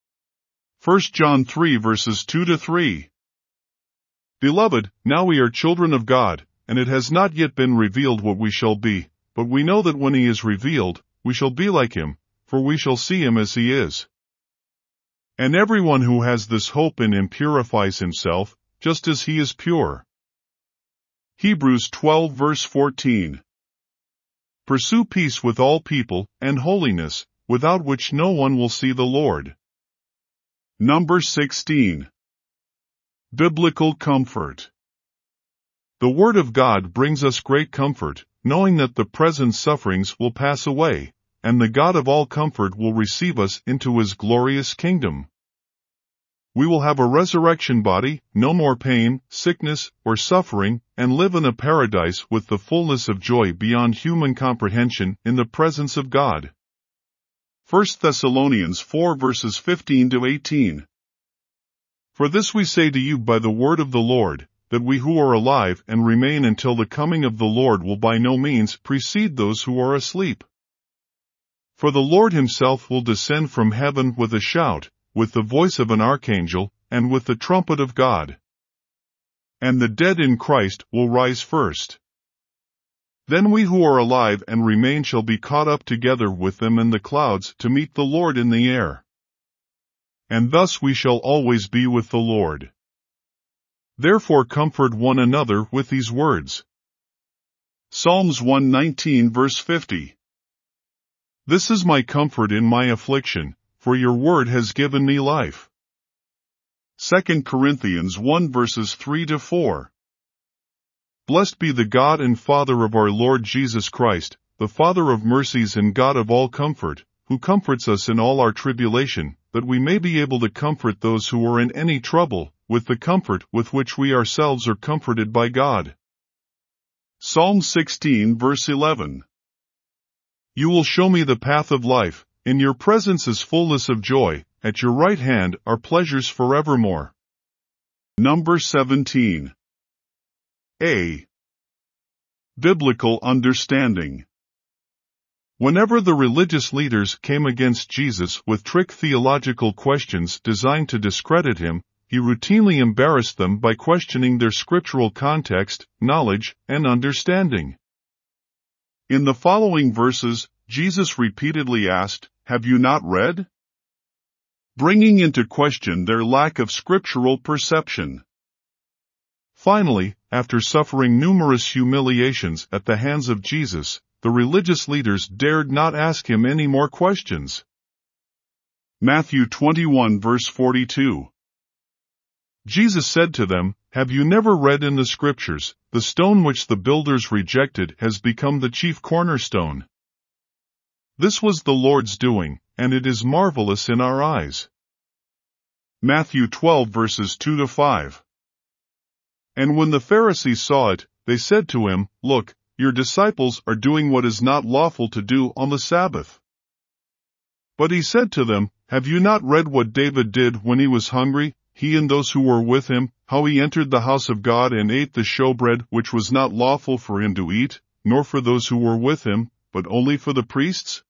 1 John 3 verses 2 to 3. Beloved, now we are children of God, and it has not yet been revealed what we shall be, but we know that when he is revealed, we shall be like him, for we shall see him as he is. And everyone who has this hope in him purifies himself, just as he is pure. Hebrews 12 verse 14. Pursue peace with all people, and holiness, without which no one will see the Lord. Number 16. Biblical comfort. The Word of God brings us great comfort, knowing that the present sufferings will pass away, and the God of all comfort will receive us into his glorious kingdom. We will have a resurrection body, no more pain, sickness, or suffering, and live in a paradise with the fullness of joy beyond human comprehension in the presence of God. 1 Thessalonians 4 verses 15 to 18. For this we say to you by the word of the Lord, that we who are alive and remain until the coming of the Lord will by no means precede those who are asleep. For the Lord himself will descend from heaven with a shout, with the voice of an archangel, and with the trumpet of God. And the dead in Christ will rise first. Then we who are alive and remain shall be caught up together with them in the clouds to meet the Lord in the air. And thus we shall always be with the Lord. Therefore comfort one another with these words. Psalms 119 verse 50. This is my comfort in my affliction, for your word has given me life. 2 Corinthians 1 verses 3 to 4. Blessed be the God and Father of our Lord Jesus Christ, the Father of mercies and God of all comfort, who comforts us in all our tribulation, that we may be able to comfort those who are in any trouble, with the comfort with which we ourselves are comforted by God. Psalm 16 verse 11. You will show me the path of life, in your presence is fullness of joy, at your right hand are pleasures forevermore. Number 17. A. Biblical understanding. Whenever the religious leaders came against Jesus with trick theological questions designed to discredit him, he routinely embarrassed them by questioning their scriptural context, knowledge, and understanding. In the following verses, Jesus repeatedly asked, "Have you not read?" bringing into question their lack of scriptural perception. Finally, after suffering numerous humiliations at the hands of Jesus, the religious leaders dared not ask him any more questions. Matthew 21 verse 42. Jesus said to them, "Have you never read in the scriptures, the stone which the builders rejected has become the chief cornerstone? This was the Lord's doing, and it is marvelous in our eyes." Matthew 12 verses 2 to 5. And when the Pharisees saw it, they said to him, "Look, your disciples are doing what is not lawful to do on the Sabbath." But he said to them, "Have you not read what David did when he was hungry, he and those who were with him, how he entered the house of God and ate the showbread which was not lawful for him to eat, nor for those who were with him, but only for the priests?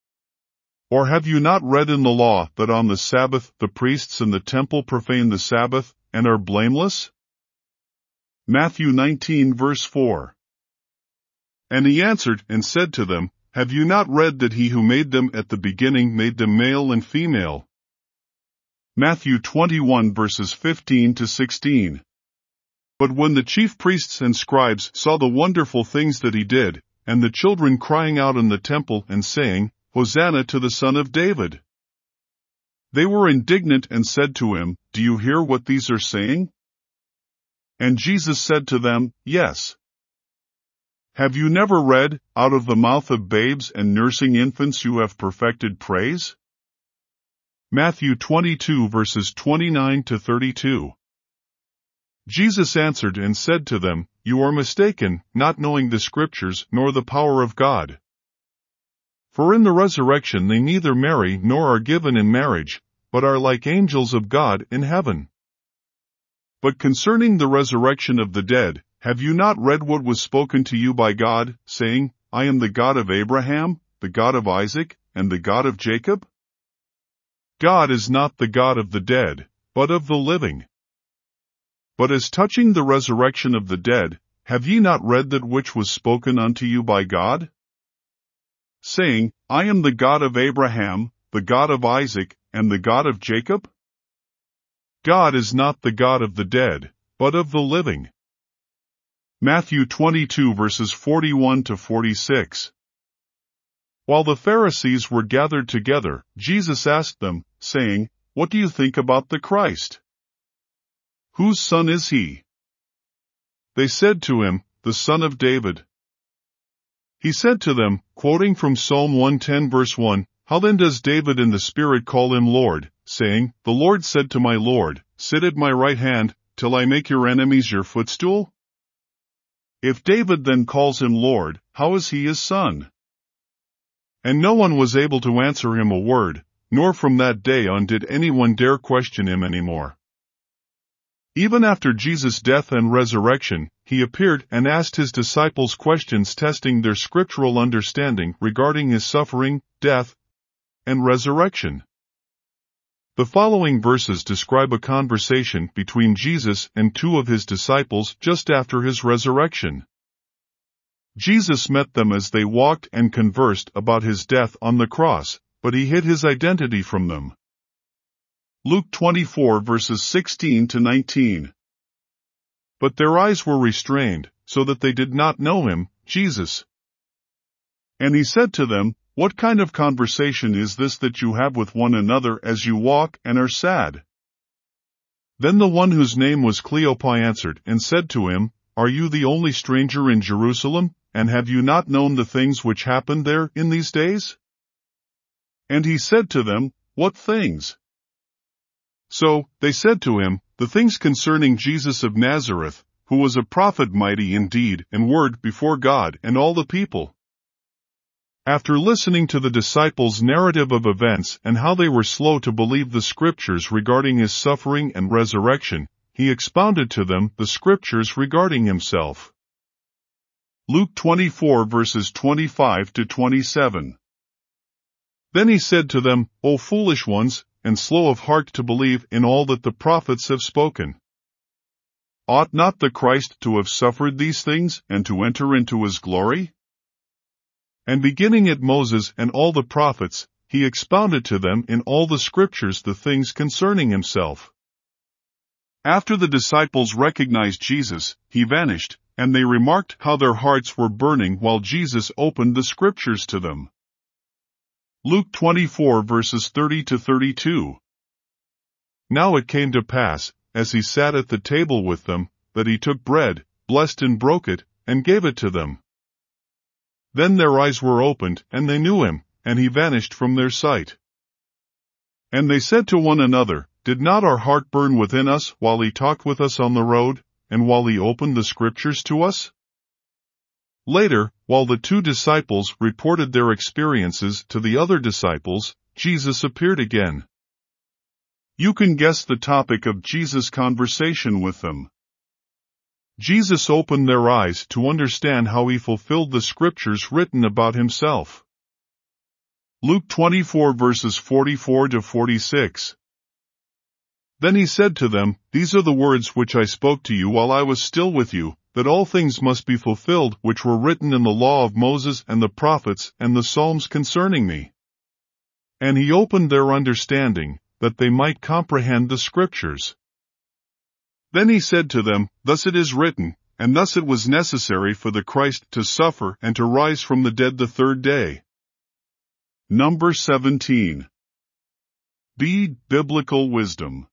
Or have you not read in the law that on the Sabbath the priests in the temple profane the Sabbath, and are blameless?" Matthew 19 verse 4. And he answered and said to them, "Have you not read that he who made them at the beginning made them male and female?" Matthew 21 verses 15 to 16. But when the chief priests and scribes saw the wonderful things that he did, and the children crying out in the temple and saying, "Hosanna to the Son of David," they were indignant and said to him, "Do you hear what these are saying?" And Jesus said to them, "Yes. Have you never read, out of the mouth of babes and nursing infants you have perfected praise?" Matthew 22 verses 29 to 32. Jesus answered and said to them, "You are mistaken, not knowing the Scriptures nor the power of God. For in the resurrection they neither marry nor are given in marriage, but are like angels of God in heaven. But concerning the resurrection of the dead, have you not read what was spoken to you by God, saying, 'I am the God of Abraham, the God of Isaac, and the God of Jacob'? God is not the God of the dead, but of the living. But as touching the resurrection of the dead, have ye not read that which was spoken unto you by God? Saying, 'I am the God of Abraham, the God of Isaac, and the God of Jacob'? God is not the God of the dead, but of the living." Matthew 22 verses 41 to 46. While the Pharisees were gathered together, Jesus asked them, saying, "What do you think about the Christ? Whose son is he?" They said to him, "The son of David." He said to them, quoting from Psalm 110 verse 1, "How then does David in the Spirit call him Lord, saying, 'The Lord said to my Lord, sit at my right hand, till I make your enemies your footstool'? If David then calls him Lord, how is he his son?" And no one was able to answer him a word, nor from that day on did anyone dare question him anymore. Even after Jesus' death and resurrection, he appeared and asked his disciples questions testing their scriptural understanding regarding his suffering, death, and resurrection. The following verses describe a conversation between Jesus and two of his disciples just after his resurrection. Jesus met them as they walked and conversed about his death on the cross, but he hid his identity from them. Luke 24 verses 16 to 19. But their eyes were restrained, so that they did not know him, Jesus. And he said to them, "What kind of conversation is this that you have with one another as you walk and are sad?" Then the one whose name was Cleopas answered and said to him, "Are you the only stranger in Jerusalem, and have you not known the things which happened there in these days?" And he said to them, "What things?" So they said to him, "The things concerning Jesus of Nazareth, who was a prophet mighty in deed and word before God and all the people." After listening to the disciples' narrative of events and how they were slow to believe the scriptures regarding his suffering and resurrection, he expounded to them the scriptures regarding himself. Luke 24 verses 25 to 27. Then he said to them, "O foolish ones, and slow of heart to believe in all that the prophets have spoken. Ought not the Christ to have suffered these things and to enter into his glory?" And beginning at Moses and all the prophets, he expounded to them in all the scriptures the things concerning himself. After the disciples recognized Jesus, he vanished, and they remarked how their hearts were burning while Jesus opened the scriptures to them. Luke 24 verses 30 to 32. Now it came to pass, as he sat at the table with them, that he took bread, blessed and broke it, and gave it to them. Then their eyes were opened, and they knew him, and he vanished from their sight. And they said to one another, "Did not our heart burn within us while he talked with us on the road, and while he opened the scriptures to us?" Later, while the two disciples reported their experiences to the other disciples, Jesus appeared again. You can guess the topic of Jesus' conversation with them. Jesus opened their eyes to understand how he fulfilled the scriptures written about himself. Luke 24 verses 44 to 46. Then he said to them, "These are the words which I spoke to you while I was still with you, that all things must be fulfilled which were written in the law of Moses and the prophets and the Psalms concerning me." And he opened their understanding, that they might comprehend the scriptures. Then he said to them, "Thus it is written, and thus it was necessary for the Christ to suffer and to rise from the dead the third day." Number 17. B. Biblical wisdom.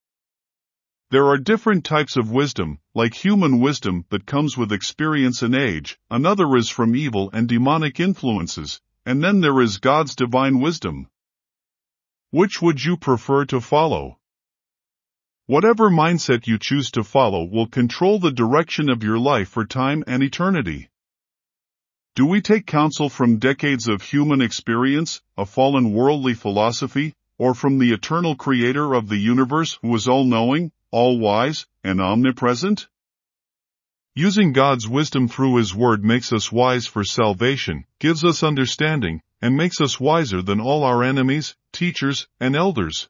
There are different types of wisdom, like human wisdom that comes with experience and age, another is from evil and demonic influences, and then there is God's divine wisdom. Which would you prefer to follow? Whatever mindset you choose to follow will control the direction of your life for time and eternity. Do we take counsel from decades of human experience, a fallen worldly philosophy, or from the eternal creator of the universe who is all-knowing, all-wise, and omnipresent? Using God's wisdom through His Word makes us wise for salvation, gives us understanding, and makes us wiser than all our enemies, teachers, and elders.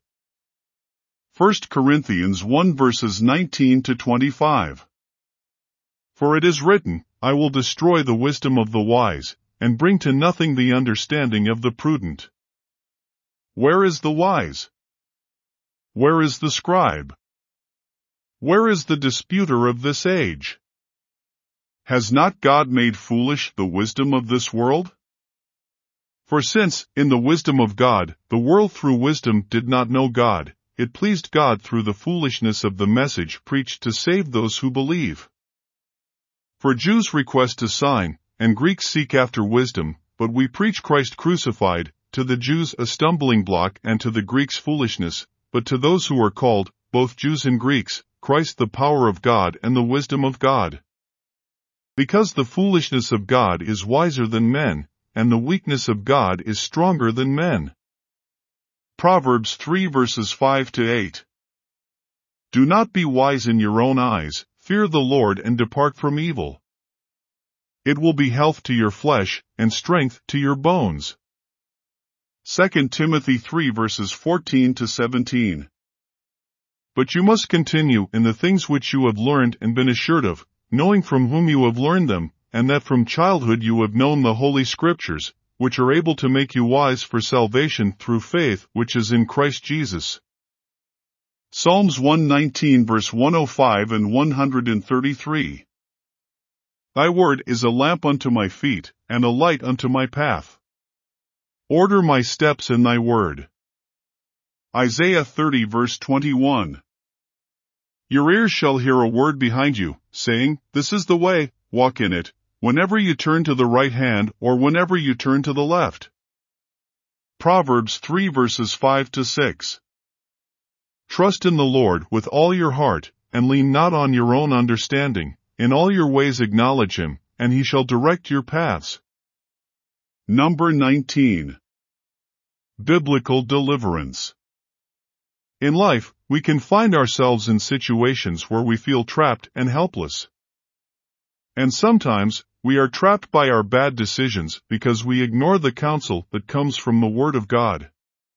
1 Corinthians 1 verses 19 to 25. For it is written, "I will destroy the wisdom of the wise, and bring to nothing the understanding of the prudent." Where is the wise? Where is the scribe? Where is the disputer of this age? Has not God made foolish the wisdom of this world? For since, in the wisdom of God, the world through wisdom did not know God, it pleased God through the foolishness of the message preached to save those who believe. For Jews request a sign, and Greeks seek after wisdom, but we preach Christ crucified, to the Jews a stumbling block and to the Greeks foolishness, but to those who are called, both Jews and Greeks, Christ the power of God and the wisdom of God. Because the foolishness of God is wiser than men, and the weakness of God is stronger than men. Proverbs 3 verses 5 to 8. Do not be wise in your own eyes, fear the Lord and depart from evil. It will be health to your flesh, and strength to your bones. 2 Timothy 3 verses 14 to 17. But you must continue in the things which you have learned and been assured of, knowing from whom you have learned them, and that from childhood you have known the Holy Scriptures, which are able to make you wise for salvation through faith which is in Christ Jesus. Psalms 119 verse 105 and 133. Thy word is a lamp unto my feet, and a light unto my path. Order my steps in thy word. Isaiah 30 verse 21. Your ears shall hear a word behind you, saying, This is the way, walk in it, whenever you turn to the right hand or whenever you turn to the left. Proverbs 3 verses 5 to 6. Trust in the Lord with all your heart, and lean not on your own understanding. In all your ways acknowledge Him, and He shall direct your paths. Number 19. Biblical deliverance. In life, we can find ourselves in situations where we feel trapped and helpless. And sometimes, we are trapped by our bad decisions because we ignore the counsel that comes from the Word of God.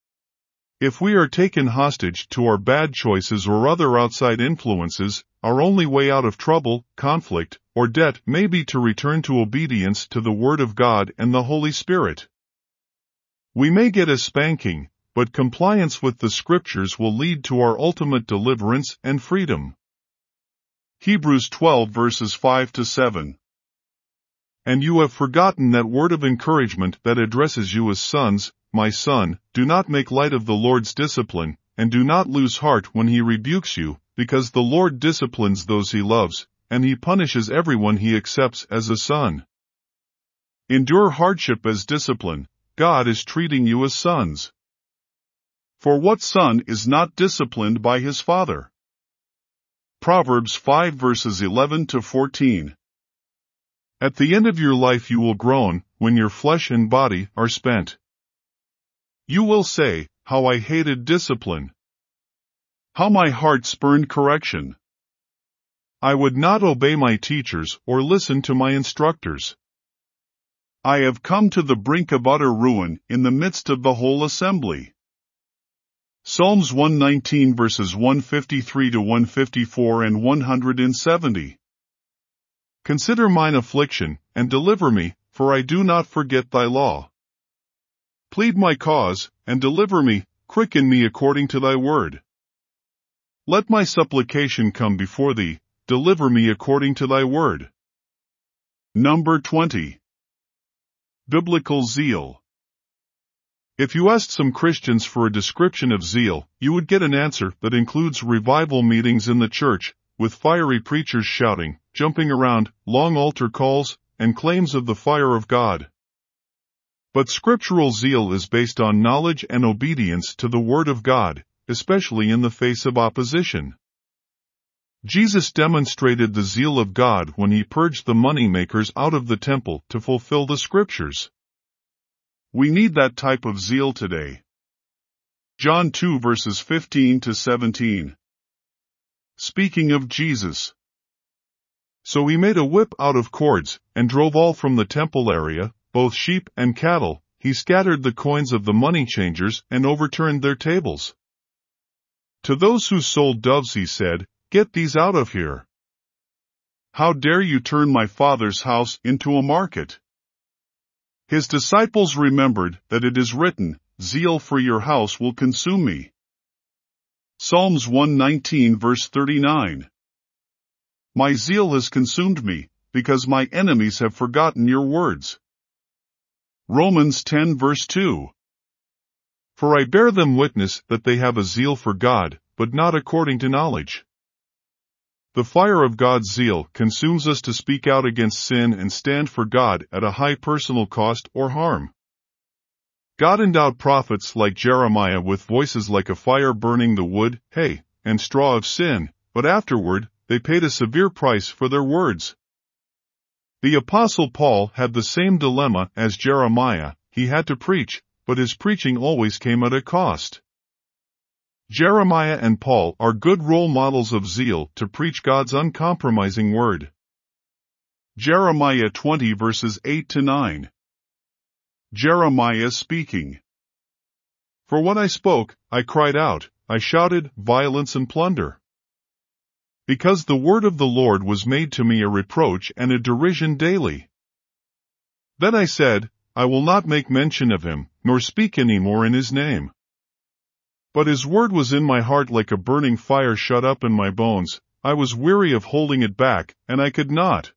If we are taken hostage to our bad choices or other outside influences, our only way out of trouble, conflict, or debt may be to return to obedience to the Word of God and the Holy Spirit. We may get a spanking, but compliance with the Scriptures will lead to our ultimate deliverance and freedom. Hebrews 12 verses 5 to 7. And you have forgotten that word of encouragement that addresses you as sons. My son, do not make light of the Lord's discipline, and do not lose heart when He rebukes you, because the Lord disciplines those He loves, and He punishes everyone He accepts as a son. Endure hardship as discipline. God is treating you as sons. For what son is not disciplined by his father? Proverbs 5 verses 11 to 14. At the end of your life you will groan, when your flesh and body are spent. You will say, how I hated discipline. How my heart spurned correction. I would not obey my teachers or listen to my instructors. I have come to the brink of utter ruin in the midst of the whole assembly. Psalms 119 verses 153 to 154 and 170. Consider mine affliction, and deliver me, for I do not forget thy law. Plead my cause, and deliver me, quicken me according to thy word. Let my supplication come before thee, deliver me according to thy word. Number 20. Biblical zeal. If you asked some Christians for a description of zeal, you would get an answer that includes revival meetings in the church, with fiery preachers shouting, jumping around, long altar calls, and claims of the fire of God. But scriptural zeal is based on knowledge and obedience to the Word of God, especially in the face of opposition. Jesus demonstrated the zeal of God when he purged the moneymakers out of the temple to fulfill the scriptures. We need that type of zeal today. John 2 verses 15 to 17. Speaking of Jesus. So he made a whip out of cords, and drove all from the temple area, both sheep and cattle. He scattered the coins of the money changers and overturned their tables. To those who sold doves he said, Get these out of here. How dare you turn my Father's house into a market? His disciples remembered that it is written, Zeal for your house will consume me. Psalms 119 verse 39. My zeal has consumed me, because my enemies have forgotten your words. Romans 10 verse 2. For I bear them witness that they have a zeal for God, but not according to knowledge. The fire of God's zeal consumes us to speak out against sin and stand for God at a high personal cost or harm. God endowed prophets like Jeremiah with voices like a fire burning the wood, hay, and straw of sin, but afterward, they paid a severe price for their words. The Apostle Paul had the same dilemma as Jeremiah. He had to preach, but his preaching always came at a cost. Jeremiah and Paul are good role models of zeal to preach God's uncompromising word. Jeremiah 20 verses 8 to 9. Jeremiah speaking. For when I spoke, I cried out, I shouted, violence and plunder. Because the word of the Lord was made to me a reproach and a derision daily. Then I said, I will not make mention of him, nor speak any more in his name. But his word was in my heart like a burning fire shut up in my bones. I was weary of holding it back, and I could not.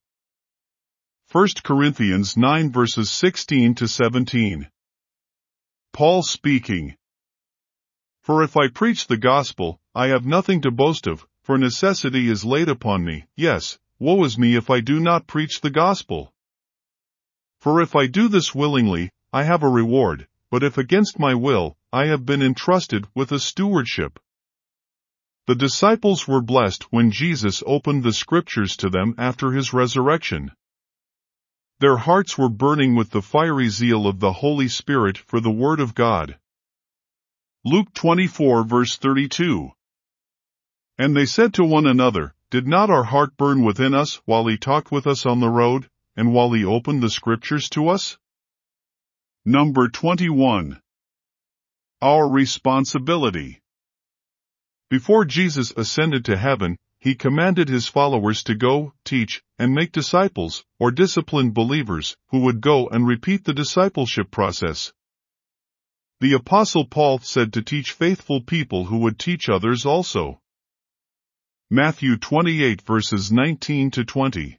1 Corinthians 9 verses 16 to 17. Paul speaking. For if I preach the gospel, I have nothing to boast of, for necessity is laid upon me. Yes, woe is me if I do not preach the gospel. For if I do this willingly, I have a reward, but if against my will, I have been entrusted with a stewardship. The disciples were blessed when Jesus opened the scriptures to them after his resurrection. Their hearts were burning with the fiery zeal of the Holy Spirit for the Word of God. Luke 24 verse 32. And they said to one another, Did not our heart burn within us while he talked with us on the road, and while he opened the scriptures to us? Number 21. Our responsibility. Before Jesus ascended to heaven, he commanded his followers to go, teach, and make disciples, or disciplined believers, who would go and repeat the discipleship process. The Apostle Paul said to teach faithful people who would teach others also. Matthew 28 verses 19 to 20.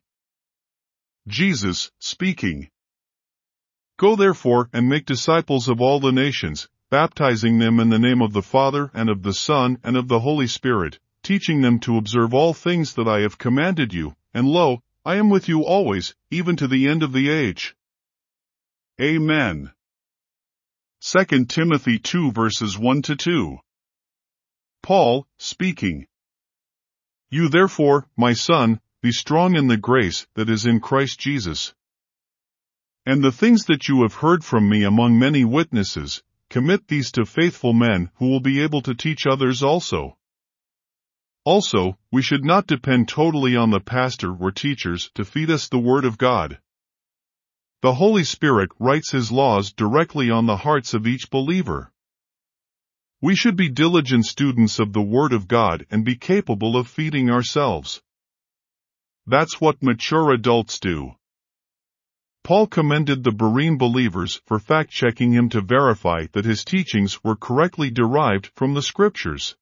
Jesus, speaking. Go therefore and make disciples of all the nations, baptizing them in the name of the Father and of the Son and of the Holy Spirit, teaching them to observe all things that I have commanded you, and lo, I am with you always, even to the end of the age. Amen. 2 Timothy 2 verses 1 to 2. Paul, speaking. You therefore, my son, be strong in the grace that is in Christ Jesus. And the things that you have heard from me among many witnesses, commit these to faithful men who will be able to teach others also. Also, we should not depend totally on the pastor or teachers to feed us the Word of God. The Holy Spirit writes His laws directly on the hearts of each believer. We should be diligent students of the Word of God and be capable of feeding ourselves. That's what mature adults do. Paul commended the Berean believers for fact-checking him to verify that his teachings were correctly derived from the Scriptures.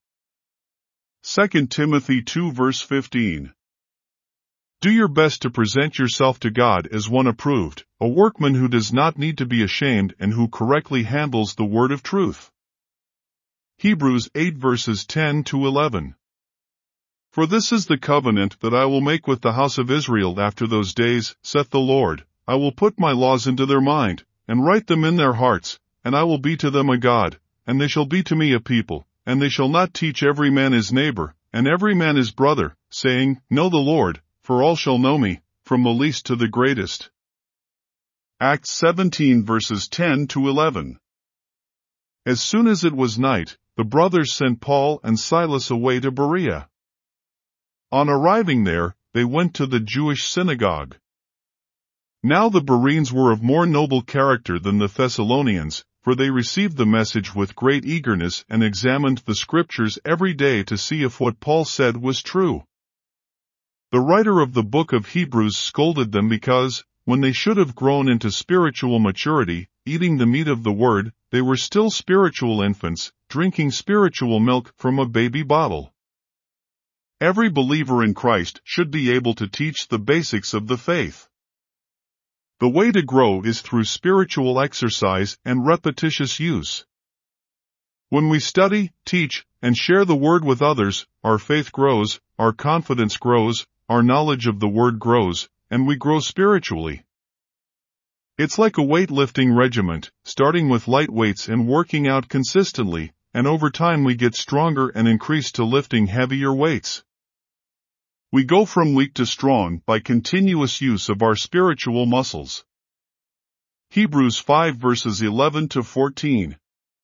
2 Timothy 2 verse 15. Do your best to present yourself to God as one approved, a workman who does not need to be ashamed and who correctly handles the word of truth. Hebrews 8 verses 10 to 11. For this is the covenant that I will make with the house of Israel after those days, saith the Lord. I will put my laws into their mind, and write them in their hearts, and I will be to them a God, and they shall be to me a people, and they shall not teach every man his neighbor, and every man his brother, saying, Know the Lord, for all shall know me, from the least to the greatest. Acts 17 verses 10 to 11. As soon as it was night, the brothers sent Paul and Silas away to Berea. On arriving there, they went to the Jewish synagogue. Now the Bereans were of more noble character than the Thessalonians, for they received the message with great eagerness and examined the Scriptures every day to see if what Paul said was true. The writer of the book of Hebrews scolded them because, when they should have grown into spiritual maturity, eating the meat of the Word, they were still spiritual infants, drinking spiritual milk from a baby bottle. Every believer in Christ should be able to teach the basics of the faith. The way to grow is through spiritual exercise and repetitious use. When we study, teach, and share the Word with others, our faith grows, our confidence grows, our knowledge of the Word grows, and we grow spiritually. It's like a weightlifting regiment, starting with light weights and working out consistently, and over time we get stronger and increase to lifting heavier weights. We go from weak to strong by continuous use of our spiritual muscles. Hebrews 5 verses 11 to 14.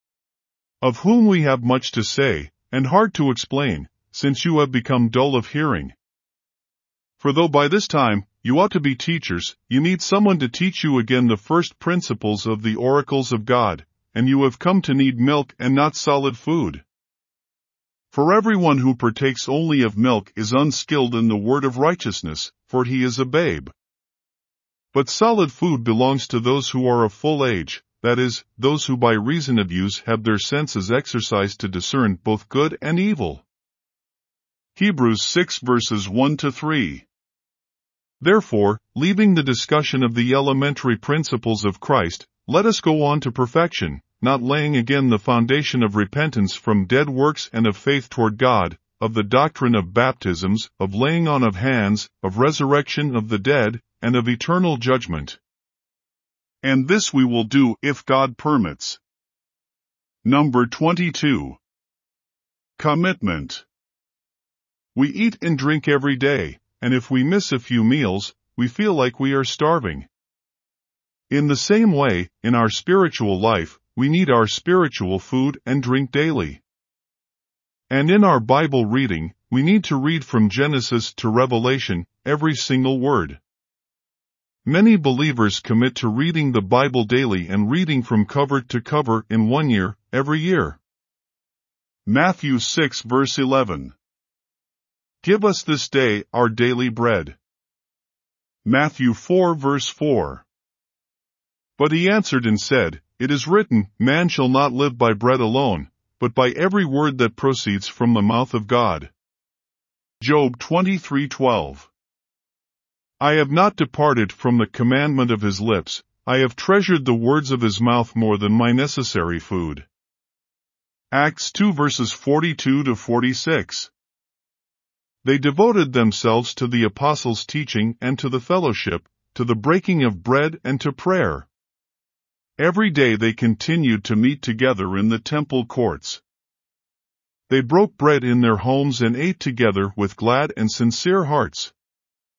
Of whom we have much to say, and hard to explain, since you have become dull of hearing. For though by this time you ought to be teachers, you need someone to teach you again the first principles of the oracles of God, and you have come to need milk and not solid food. For everyone who partakes only of milk is unskilled in the word of righteousness, for he is a babe. But solid food belongs to those who are of full age, that is, those who by reason of use have their senses exercised to discern both good and evil. Hebrews 6 verses 1 to 3. Therefore, leaving the discussion of the elementary principles of Christ, let us go on to perfection, not laying again the foundation of repentance from dead works and of faith toward God, of the doctrine of baptisms, of laying on of hands, of resurrection of the dead, and of eternal judgment. And this we will do if God permits. Number 22. Commitment. We eat and drink every day, and if we miss a few meals, we feel like we are starving. In the same way, in our spiritual life, we need our spiritual food and drink daily. And in our Bible reading, we need to read from Genesis to Revelation, every single word. Many believers commit to reading the Bible daily and reading from cover to cover in 1 year, every year. Matthew 6 verse 11. Give us this day our daily bread. Matthew 4 verse 4. But he answered and said, It is written, Man shall not live by bread alone, but by every word that proceeds from the mouth of God. Job 23:12. I have not departed from the commandment of his lips, I have treasured the words of his mouth more than my necessary food. Acts 2 verses 42 to 46. They devoted themselves to the apostles' teaching and to the fellowship, to the breaking of bread and to prayer. Every day they continued to meet together in the temple courts. They broke bread in their homes and ate together with glad and sincere hearts.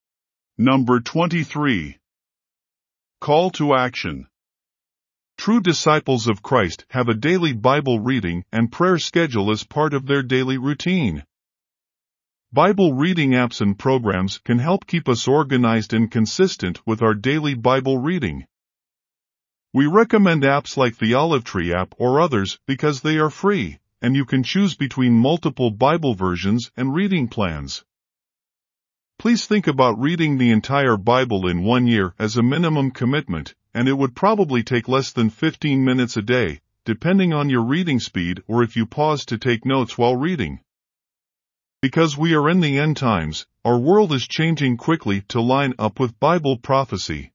Number 23. Call to action. True disciples of Christ have a daily Bible reading and prayer schedule as part of their daily routine. Bible reading apps and programs can help keep us organized and consistent with our daily Bible reading. We recommend apps like the Olive Tree app or others because they are free, and you can choose between multiple Bible versions and reading plans. Please think about reading the entire Bible in 1 year as a minimum commitment, and it would probably take less than 15 minutes a day, depending on your reading speed or if you pause to take notes while reading. Because we are in the end times, our world is changing quickly to line up with Bible prophecy.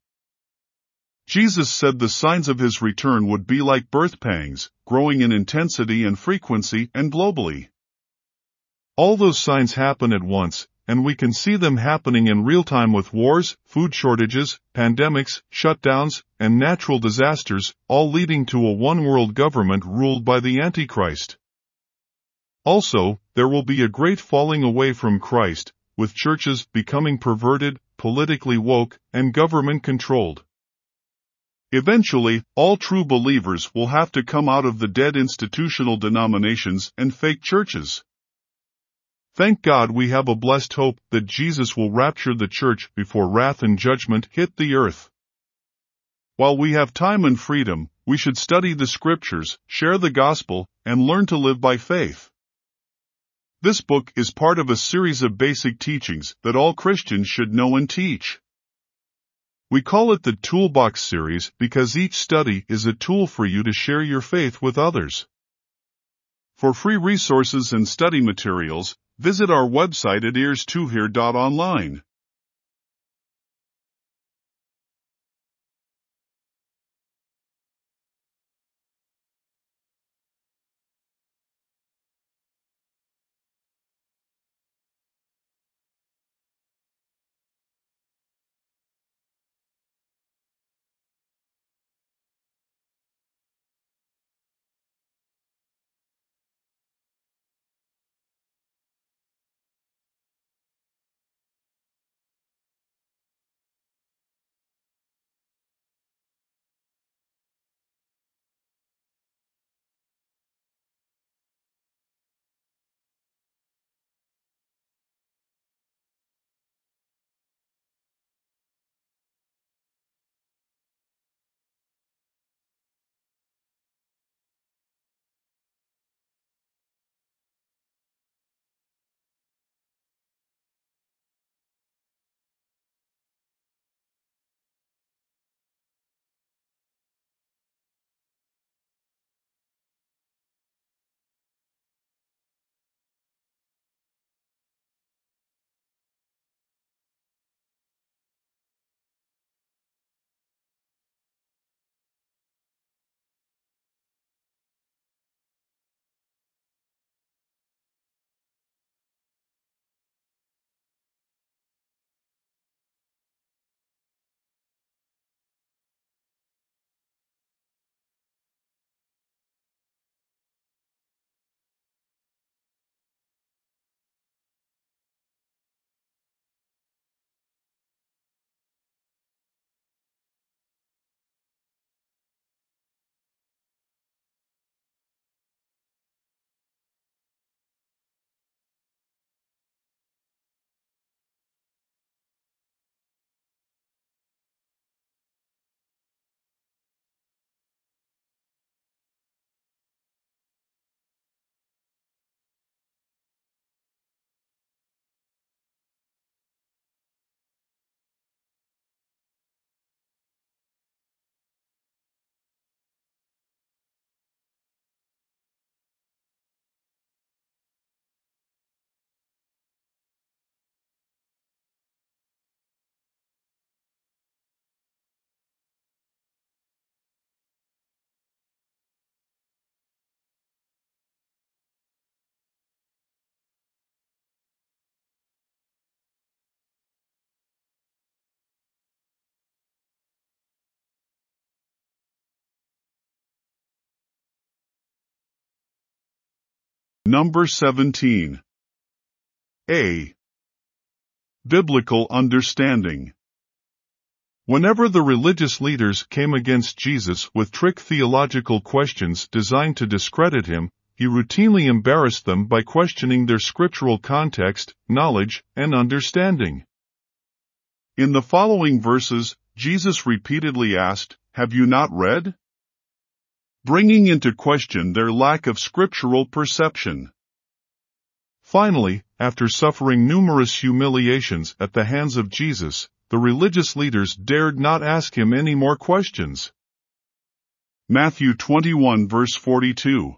Jesus said the signs of his return would be like birth pangs, growing in intensity and frequency and globally. All those signs happen at once, and we can see them happening in real time with wars, food shortages, pandemics, shutdowns, and natural disasters, all leading to a one-world government ruled by the Antichrist. Also, there will be a great falling away from Christ, with churches becoming perverted, politically woke, and government-controlled. Eventually, all true believers will have to come out of the dead institutional denominations and fake churches. Thank God we have a blessed hope that Jesus will rapture the church before wrath and judgment hit the earth. While we have time and freedom, we should study the scriptures, share the gospel, and learn to live by faith. This book is part of a series of basic teachings that all Christians should know and teach. We call it the Toolbox series because each study is a tool for you to share your faith with others. For free resources and study materials, visit our website at ears2hear.online. Number 17. A. Biblical understanding. Whenever the religious leaders came against Jesus with trick theological questions designed to discredit him, he routinely embarrassed them by questioning their scriptural context, knowledge, and understanding. In the following verses, Jesus repeatedly asked, "Have you not read?" bringing into question their lack of scriptural perception. Finally, after suffering numerous humiliations at the hands of Jesus, the religious leaders dared not ask him any more questions. Matthew 21 verse 42.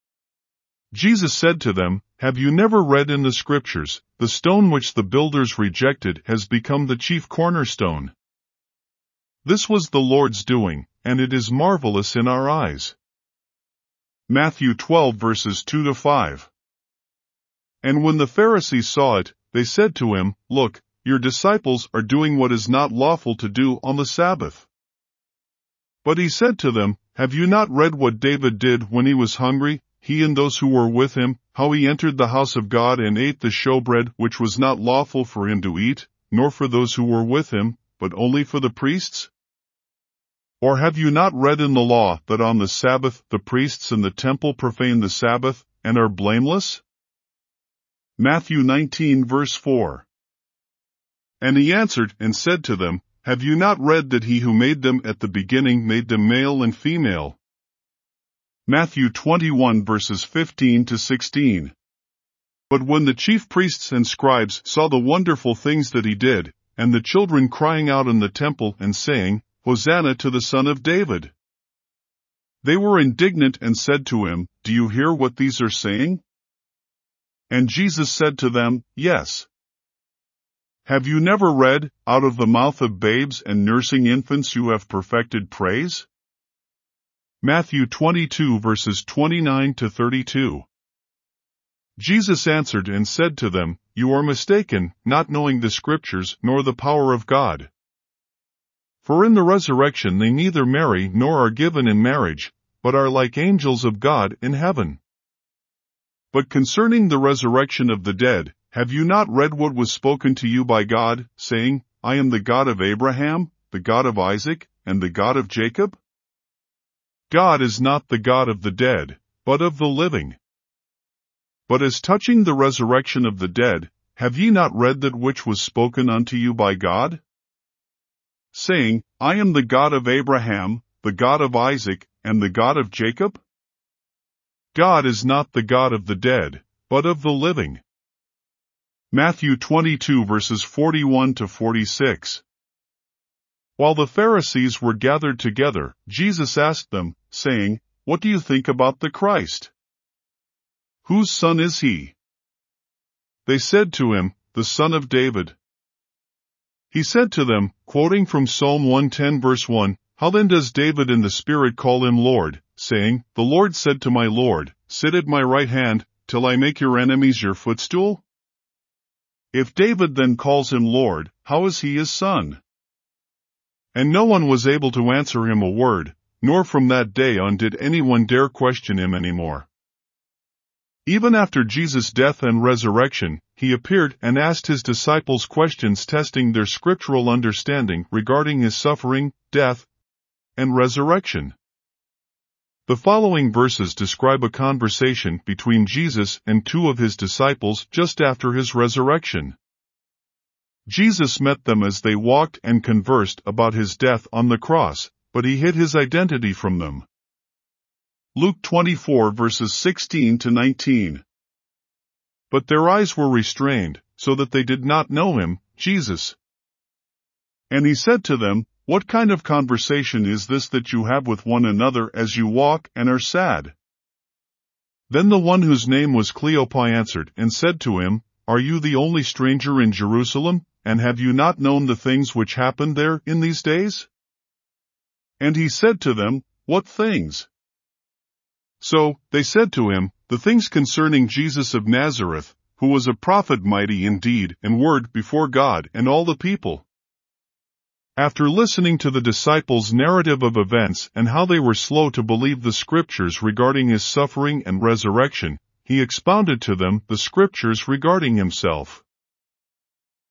Jesus said to them, "Have you never read in the Scriptures, the stone which the builders rejected has become the chief cornerstone? This was the Lord's doing, and it is marvelous in our eyes." Matthew 12 verses 2 to 5. And when the Pharisees saw it, they said to him, "Look, your disciples are doing what is not lawful to do on the Sabbath." But he said to them, "Have you not read what David did when he was hungry, he and those who were with him, how he entered the house of God and ate the showbread which was not lawful for him to eat, nor for those who were with him, but only for the priests? Or have you not read in the law that on the Sabbath the priests in the temple profane the Sabbath, and are blameless?" Matthew 19 verse 4. And he answered and said to them, "Have you not read that he who made them at the beginning made them male and female?" Matthew 21 verses 15 to 16. But when the chief priests and scribes saw the wonderful things that he did, and the children crying out in the temple and saying, "Hosanna to the Son of David," they were indignant and said to him, "Do you hear what these are saying?" And Jesus said to them, "Yes. Have you never read, out of the mouth of babes and nursing infants you have perfected praise?" Matthew 22 verses 29 to 32. Jesus answered and said to them, "You are mistaken, not knowing the Scriptures nor the power of God. For in the resurrection they neither marry nor are given in marriage, but are like angels of God in heaven. But concerning the resurrection of the dead, have you not read what was spoken to you by God, saying, 'I am the God of Abraham, the God of Isaac, and the God of Jacob'? God is not the God of the dead, but of the living. But as touching the resurrection of the dead, have ye not read that which was spoken unto you by God? Saying, 'I am the God of Abraham, the God of Isaac, and the God of Jacob'? God is not the God of the dead, but of the living." Matthew 22 verses 41 to 46. While the Pharisees were gathered together, Jesus asked them, saying, "What do you think about the Christ? Whose son is he?" They said to him, "The son of David." He said to them, quoting from Psalm 110 verse 1, "How then does David in the Spirit call him Lord, saying, 'The Lord said to my Lord, sit at my right hand, till I make your enemies your footstool'? If David then calls him Lord, how is he his son?" And no one was able to answer him a word, nor from that day on did anyone dare question him anymore. Even after Jesus' death and resurrection, he appeared and asked his disciples questions testing their scriptural understanding regarding his suffering, death, and resurrection. The following verses describe a conversation between Jesus and two of his disciples just after his resurrection. Jesus met them as they walked and conversed about his death on the cross, but he hid his identity from them. Luke 24 verses 16 to 19. But their eyes were restrained, so that they did not know him, Jesus. And he said to them, "What kind of conversation is this that you have with one another as you walk and are sad?" Then the one whose name was Cleopas answered and said to him, "Are you the only stranger in Jerusalem, and have you not known the things which happened there in these days?" And he said to them, "What things?" So they said to him, "The things concerning Jesus of Nazareth, who was a prophet mighty in deed and word before God and all the people." After listening to the disciples' narrative of events and how they were slow to believe the scriptures regarding his suffering and resurrection, he expounded to them the scriptures regarding himself.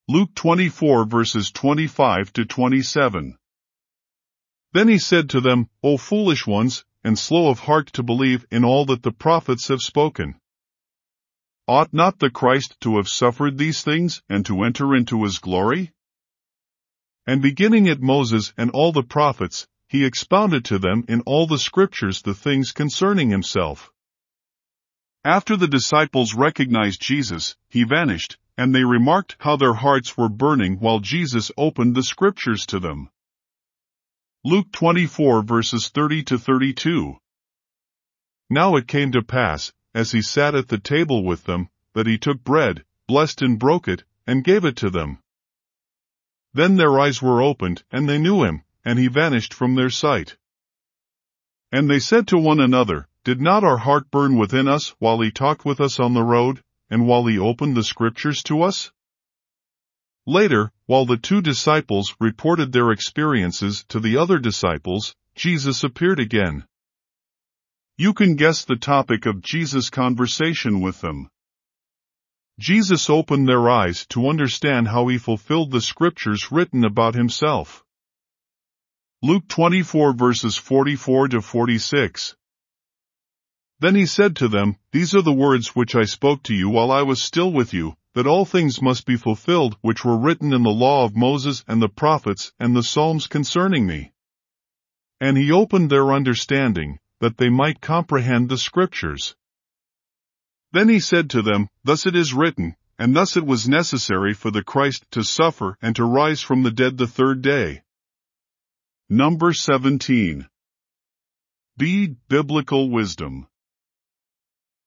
Luke 24 verses 25 to 27. Then he said to them, O foolish ones, and slow of heart to believe in all that the prophets have spoken. Ought not the Christ to have suffered these things, and to enter into his glory? And beginning at Moses and all the prophets, he expounded to them in all the scriptures the things concerning himself. After the disciples recognized Jesus, he vanished, and they remarked how their hearts were burning while Jesus opened the scriptures to them. Luke 24 verses 30 to 32. Now it came to pass, as he sat at the table with them, that he took bread, blessed and broke it, and gave it to them. Then their eyes were opened, and they knew him, and he vanished from their sight. And they said to one another, Did not our heart burn within us while he talked with us on the road, and while he opened the scriptures to us? Later, while the 2 disciples reported their experiences to the other disciples, Jesus appeared again. You can guess the topic of Jesus' conversation with them. Jesus opened their eyes to understand how he fulfilled the scriptures written about himself. Luke 24 verses 44 to 46. Then he said to them, These are the words which I spoke to you while I was still with you, that all things must be fulfilled which were written in the law of Moses and the prophets and the Psalms concerning me. And he opened their understanding, that they might comprehend the scriptures. Then he said to them, Thus it is written, and thus it was necessary for the Christ to suffer and to rise from the dead the 3rd day. Number 17. B. Biblical wisdom.